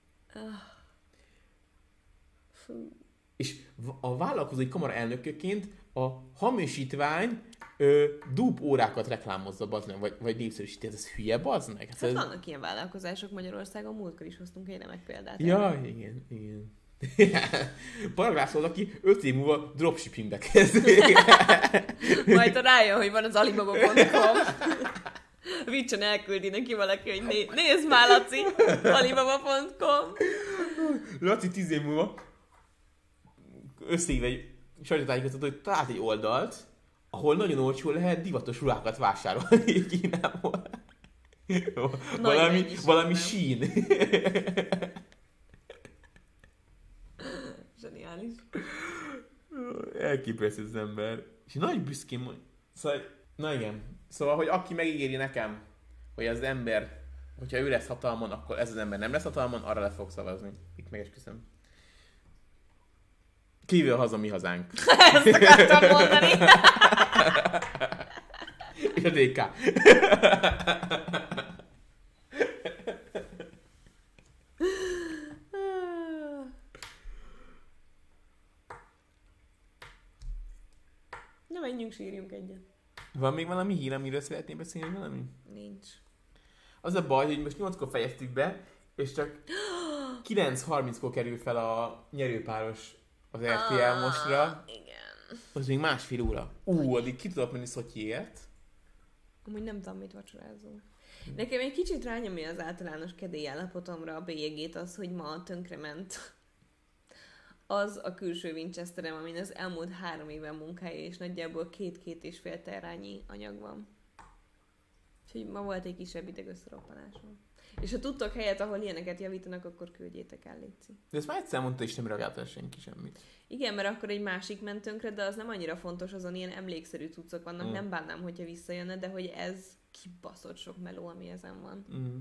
És a vállalkozói kamara elnököként a hamisítvány ö, dúp órákat reklámozza, bazd meg, vagy, vagy népszerűsíti. Ez hülye, bazd meg?
Hát
ez...
vannak ilyen vállalkozások Magyarországon, múltkor is hoztunk egy remek példát.
Ja, erre. igen, igen. Parag László, aki öt év múlva dropshippingbe kezd.
Majd rájön, hogy van az alibaba pont com. Vicsen elküldi neki valaki, hogy né- nézd már, Laci, alibaba pont com.
Laci tíz év múlva összehív egy sajtótájékoztató, hogy talált egy oldalt, ahol nagyon olcsó lehet divatos ruhákat vásárolni Kínából. valami valami sín.
Zseniális.
Elképesztő az ember. És nagy büszkén mondja. Szóval, na igen. Szóval, hogy aki megígéri nekem, hogy az ember, hogyha ő lesz hatalmon, akkor ez az ember nem lesz hatalmon, arra le fog szavazni. Itt megesküszöm. Kívül haza mi hazánk.
Ezt akartam mondani.
És a dé ká.
Na, menjünk, sírjunk egyet.
Van még valami hír, amiről szeretném beszélni valami?
Nincs.
Az a baj, hogy most nyolckor fejeztük be, és csak kilenc harminckor kerül fel a nyerőpáros az er té el mostra.
Igen.
Az még másfél óra. Ú, addig ki tudok menni Szotyiért.
Amúgy nem tudom, mit vacsorázunk. Nekem egy kicsit rányomja az általános kedélyállapotomra a bélyegét az, hogy ma tönkrement az a külső Winchesterem, amin az elmúlt három éven munkája, és nagyjából két-két és fél terrányi anyag van. Úgyhogy ma volt egy kisebb idegösszeroppanásom. És ha tudtok helyet, ahol ilyeneket javítanak, akkor küldjétek el, létszik.
De ezt már egyszer mondta, és nem reagálta senki semmit.
Igen, mert akkor egy másik ment tönkre, de az nem annyira fontos, azon ilyen emlékszerű cuccok vannak, mm. nem bánnám, hogyha visszajönne, de hogy ez kibaszott sok meló, ami ezen van.
Mm.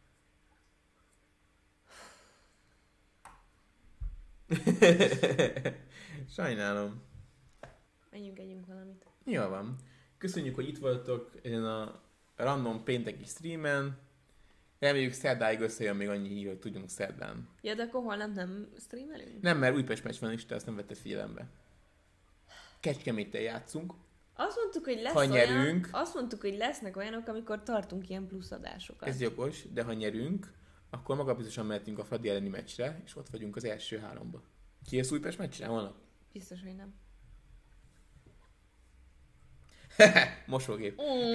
Sajnálom.
Menjünk, együnk valamit.
Jól van. Köszönjük, hogy itt voltatok ezen a random pénteki streamen. Reméljük szerdáig összejön még annyi hír, hogy tudjunk szerdán.
Ja, de akkor holnap nem streamelünk?
Nem, mert Újpest meccs van is, te ezt nem vetted figyelembe. Kecskeméttel játszunk.
Azt mondtuk, hogy lesz
ha nyerünk,
olyan, azt mondtuk, hogy lesznek olyanok, amikor tartunk ilyen plusz adásokat.
Ez jogos, de ha nyerünk, akkor magabiztosan mehetünk a Fradi elleni meccsre, és ott vagyunk az első háromba. Ki az Újpest meccsre holnap?
Biztos, hogy nem.
Mosógép.
Mm.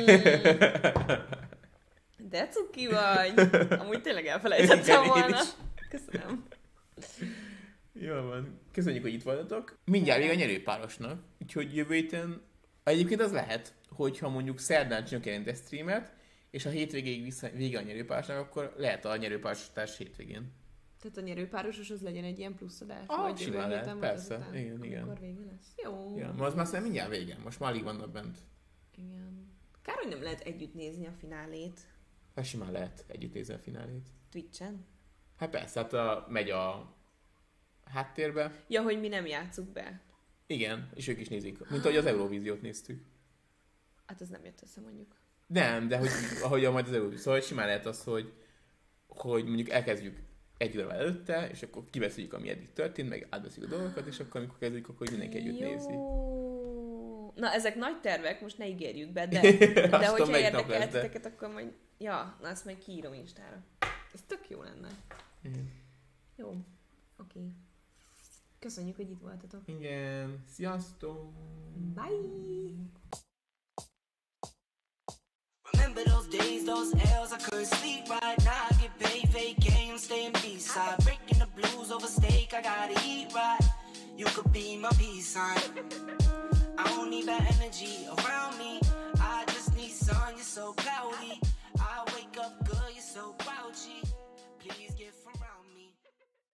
De cuki vagy! Amúgy tényleg elfelejtettem
Igen,
volna. Köszönöm.
Jól van. Köszönjük, hogy itt voltatok. Mindjárt még a nyerőpárosnak. Úgyhogy jövő héten... Egyébként az lehet, hogyha mondjuk szerdán csinálunk egy streamet, és a hétvégéig vissza, vége a nyerőpárosnak, akkor lehet a nyerőpárosítás hétvégén.
Tehát a nyerőpárosos az legyen egy ilyen pluszadás?
Ah, simán lehet, persze. Igen, igen.
Akkor vége lesz. Jó.
Ja, ma az már szerintem mindjárt vége. Most már alig vannak bent.
Igen. Kár, hogy nem lehet együtt nézni a finálét.
Hát simán lehet együtt nézni a finálét.
Twitchen?
Hát persze, hát a, megy a háttérbe.
Ja, hogy mi nem játsszuk be.
Igen, és ők is nézik. Mint ahogy az Eurovíziót néztük.
Hát ez nem jött össze, mondjuk.
Nem, de hogy, ahogy majd az Eurovízió. Szóval simán lehet az, hogy, hogy mondjuk elkezdjük egy idővel előtte, és akkor kibeszéljük, ami eddig történt, meg átbeszéljük a dolgokat, és akkor amikor kezdjük, akkor mindenki együtt
Jó.
nézi.
Na, ezek nagy tervek, most ne ígérjük be, de, de hogyha érdekel titeket, akkor majd... Ja, na, azt majd kiírom Instára. Ez tök jó lenne.
Mm.
Jó. Oké. Okay. Köszönjük, hogy itt voltatok.
Igen. Sziasztok!
Bye!
Remember those days, those L's, I couldn't sleep right now. I get paid, fake games, staying B-side. Breaking the blues over steak, I gotta eat right. You could be my peace sign.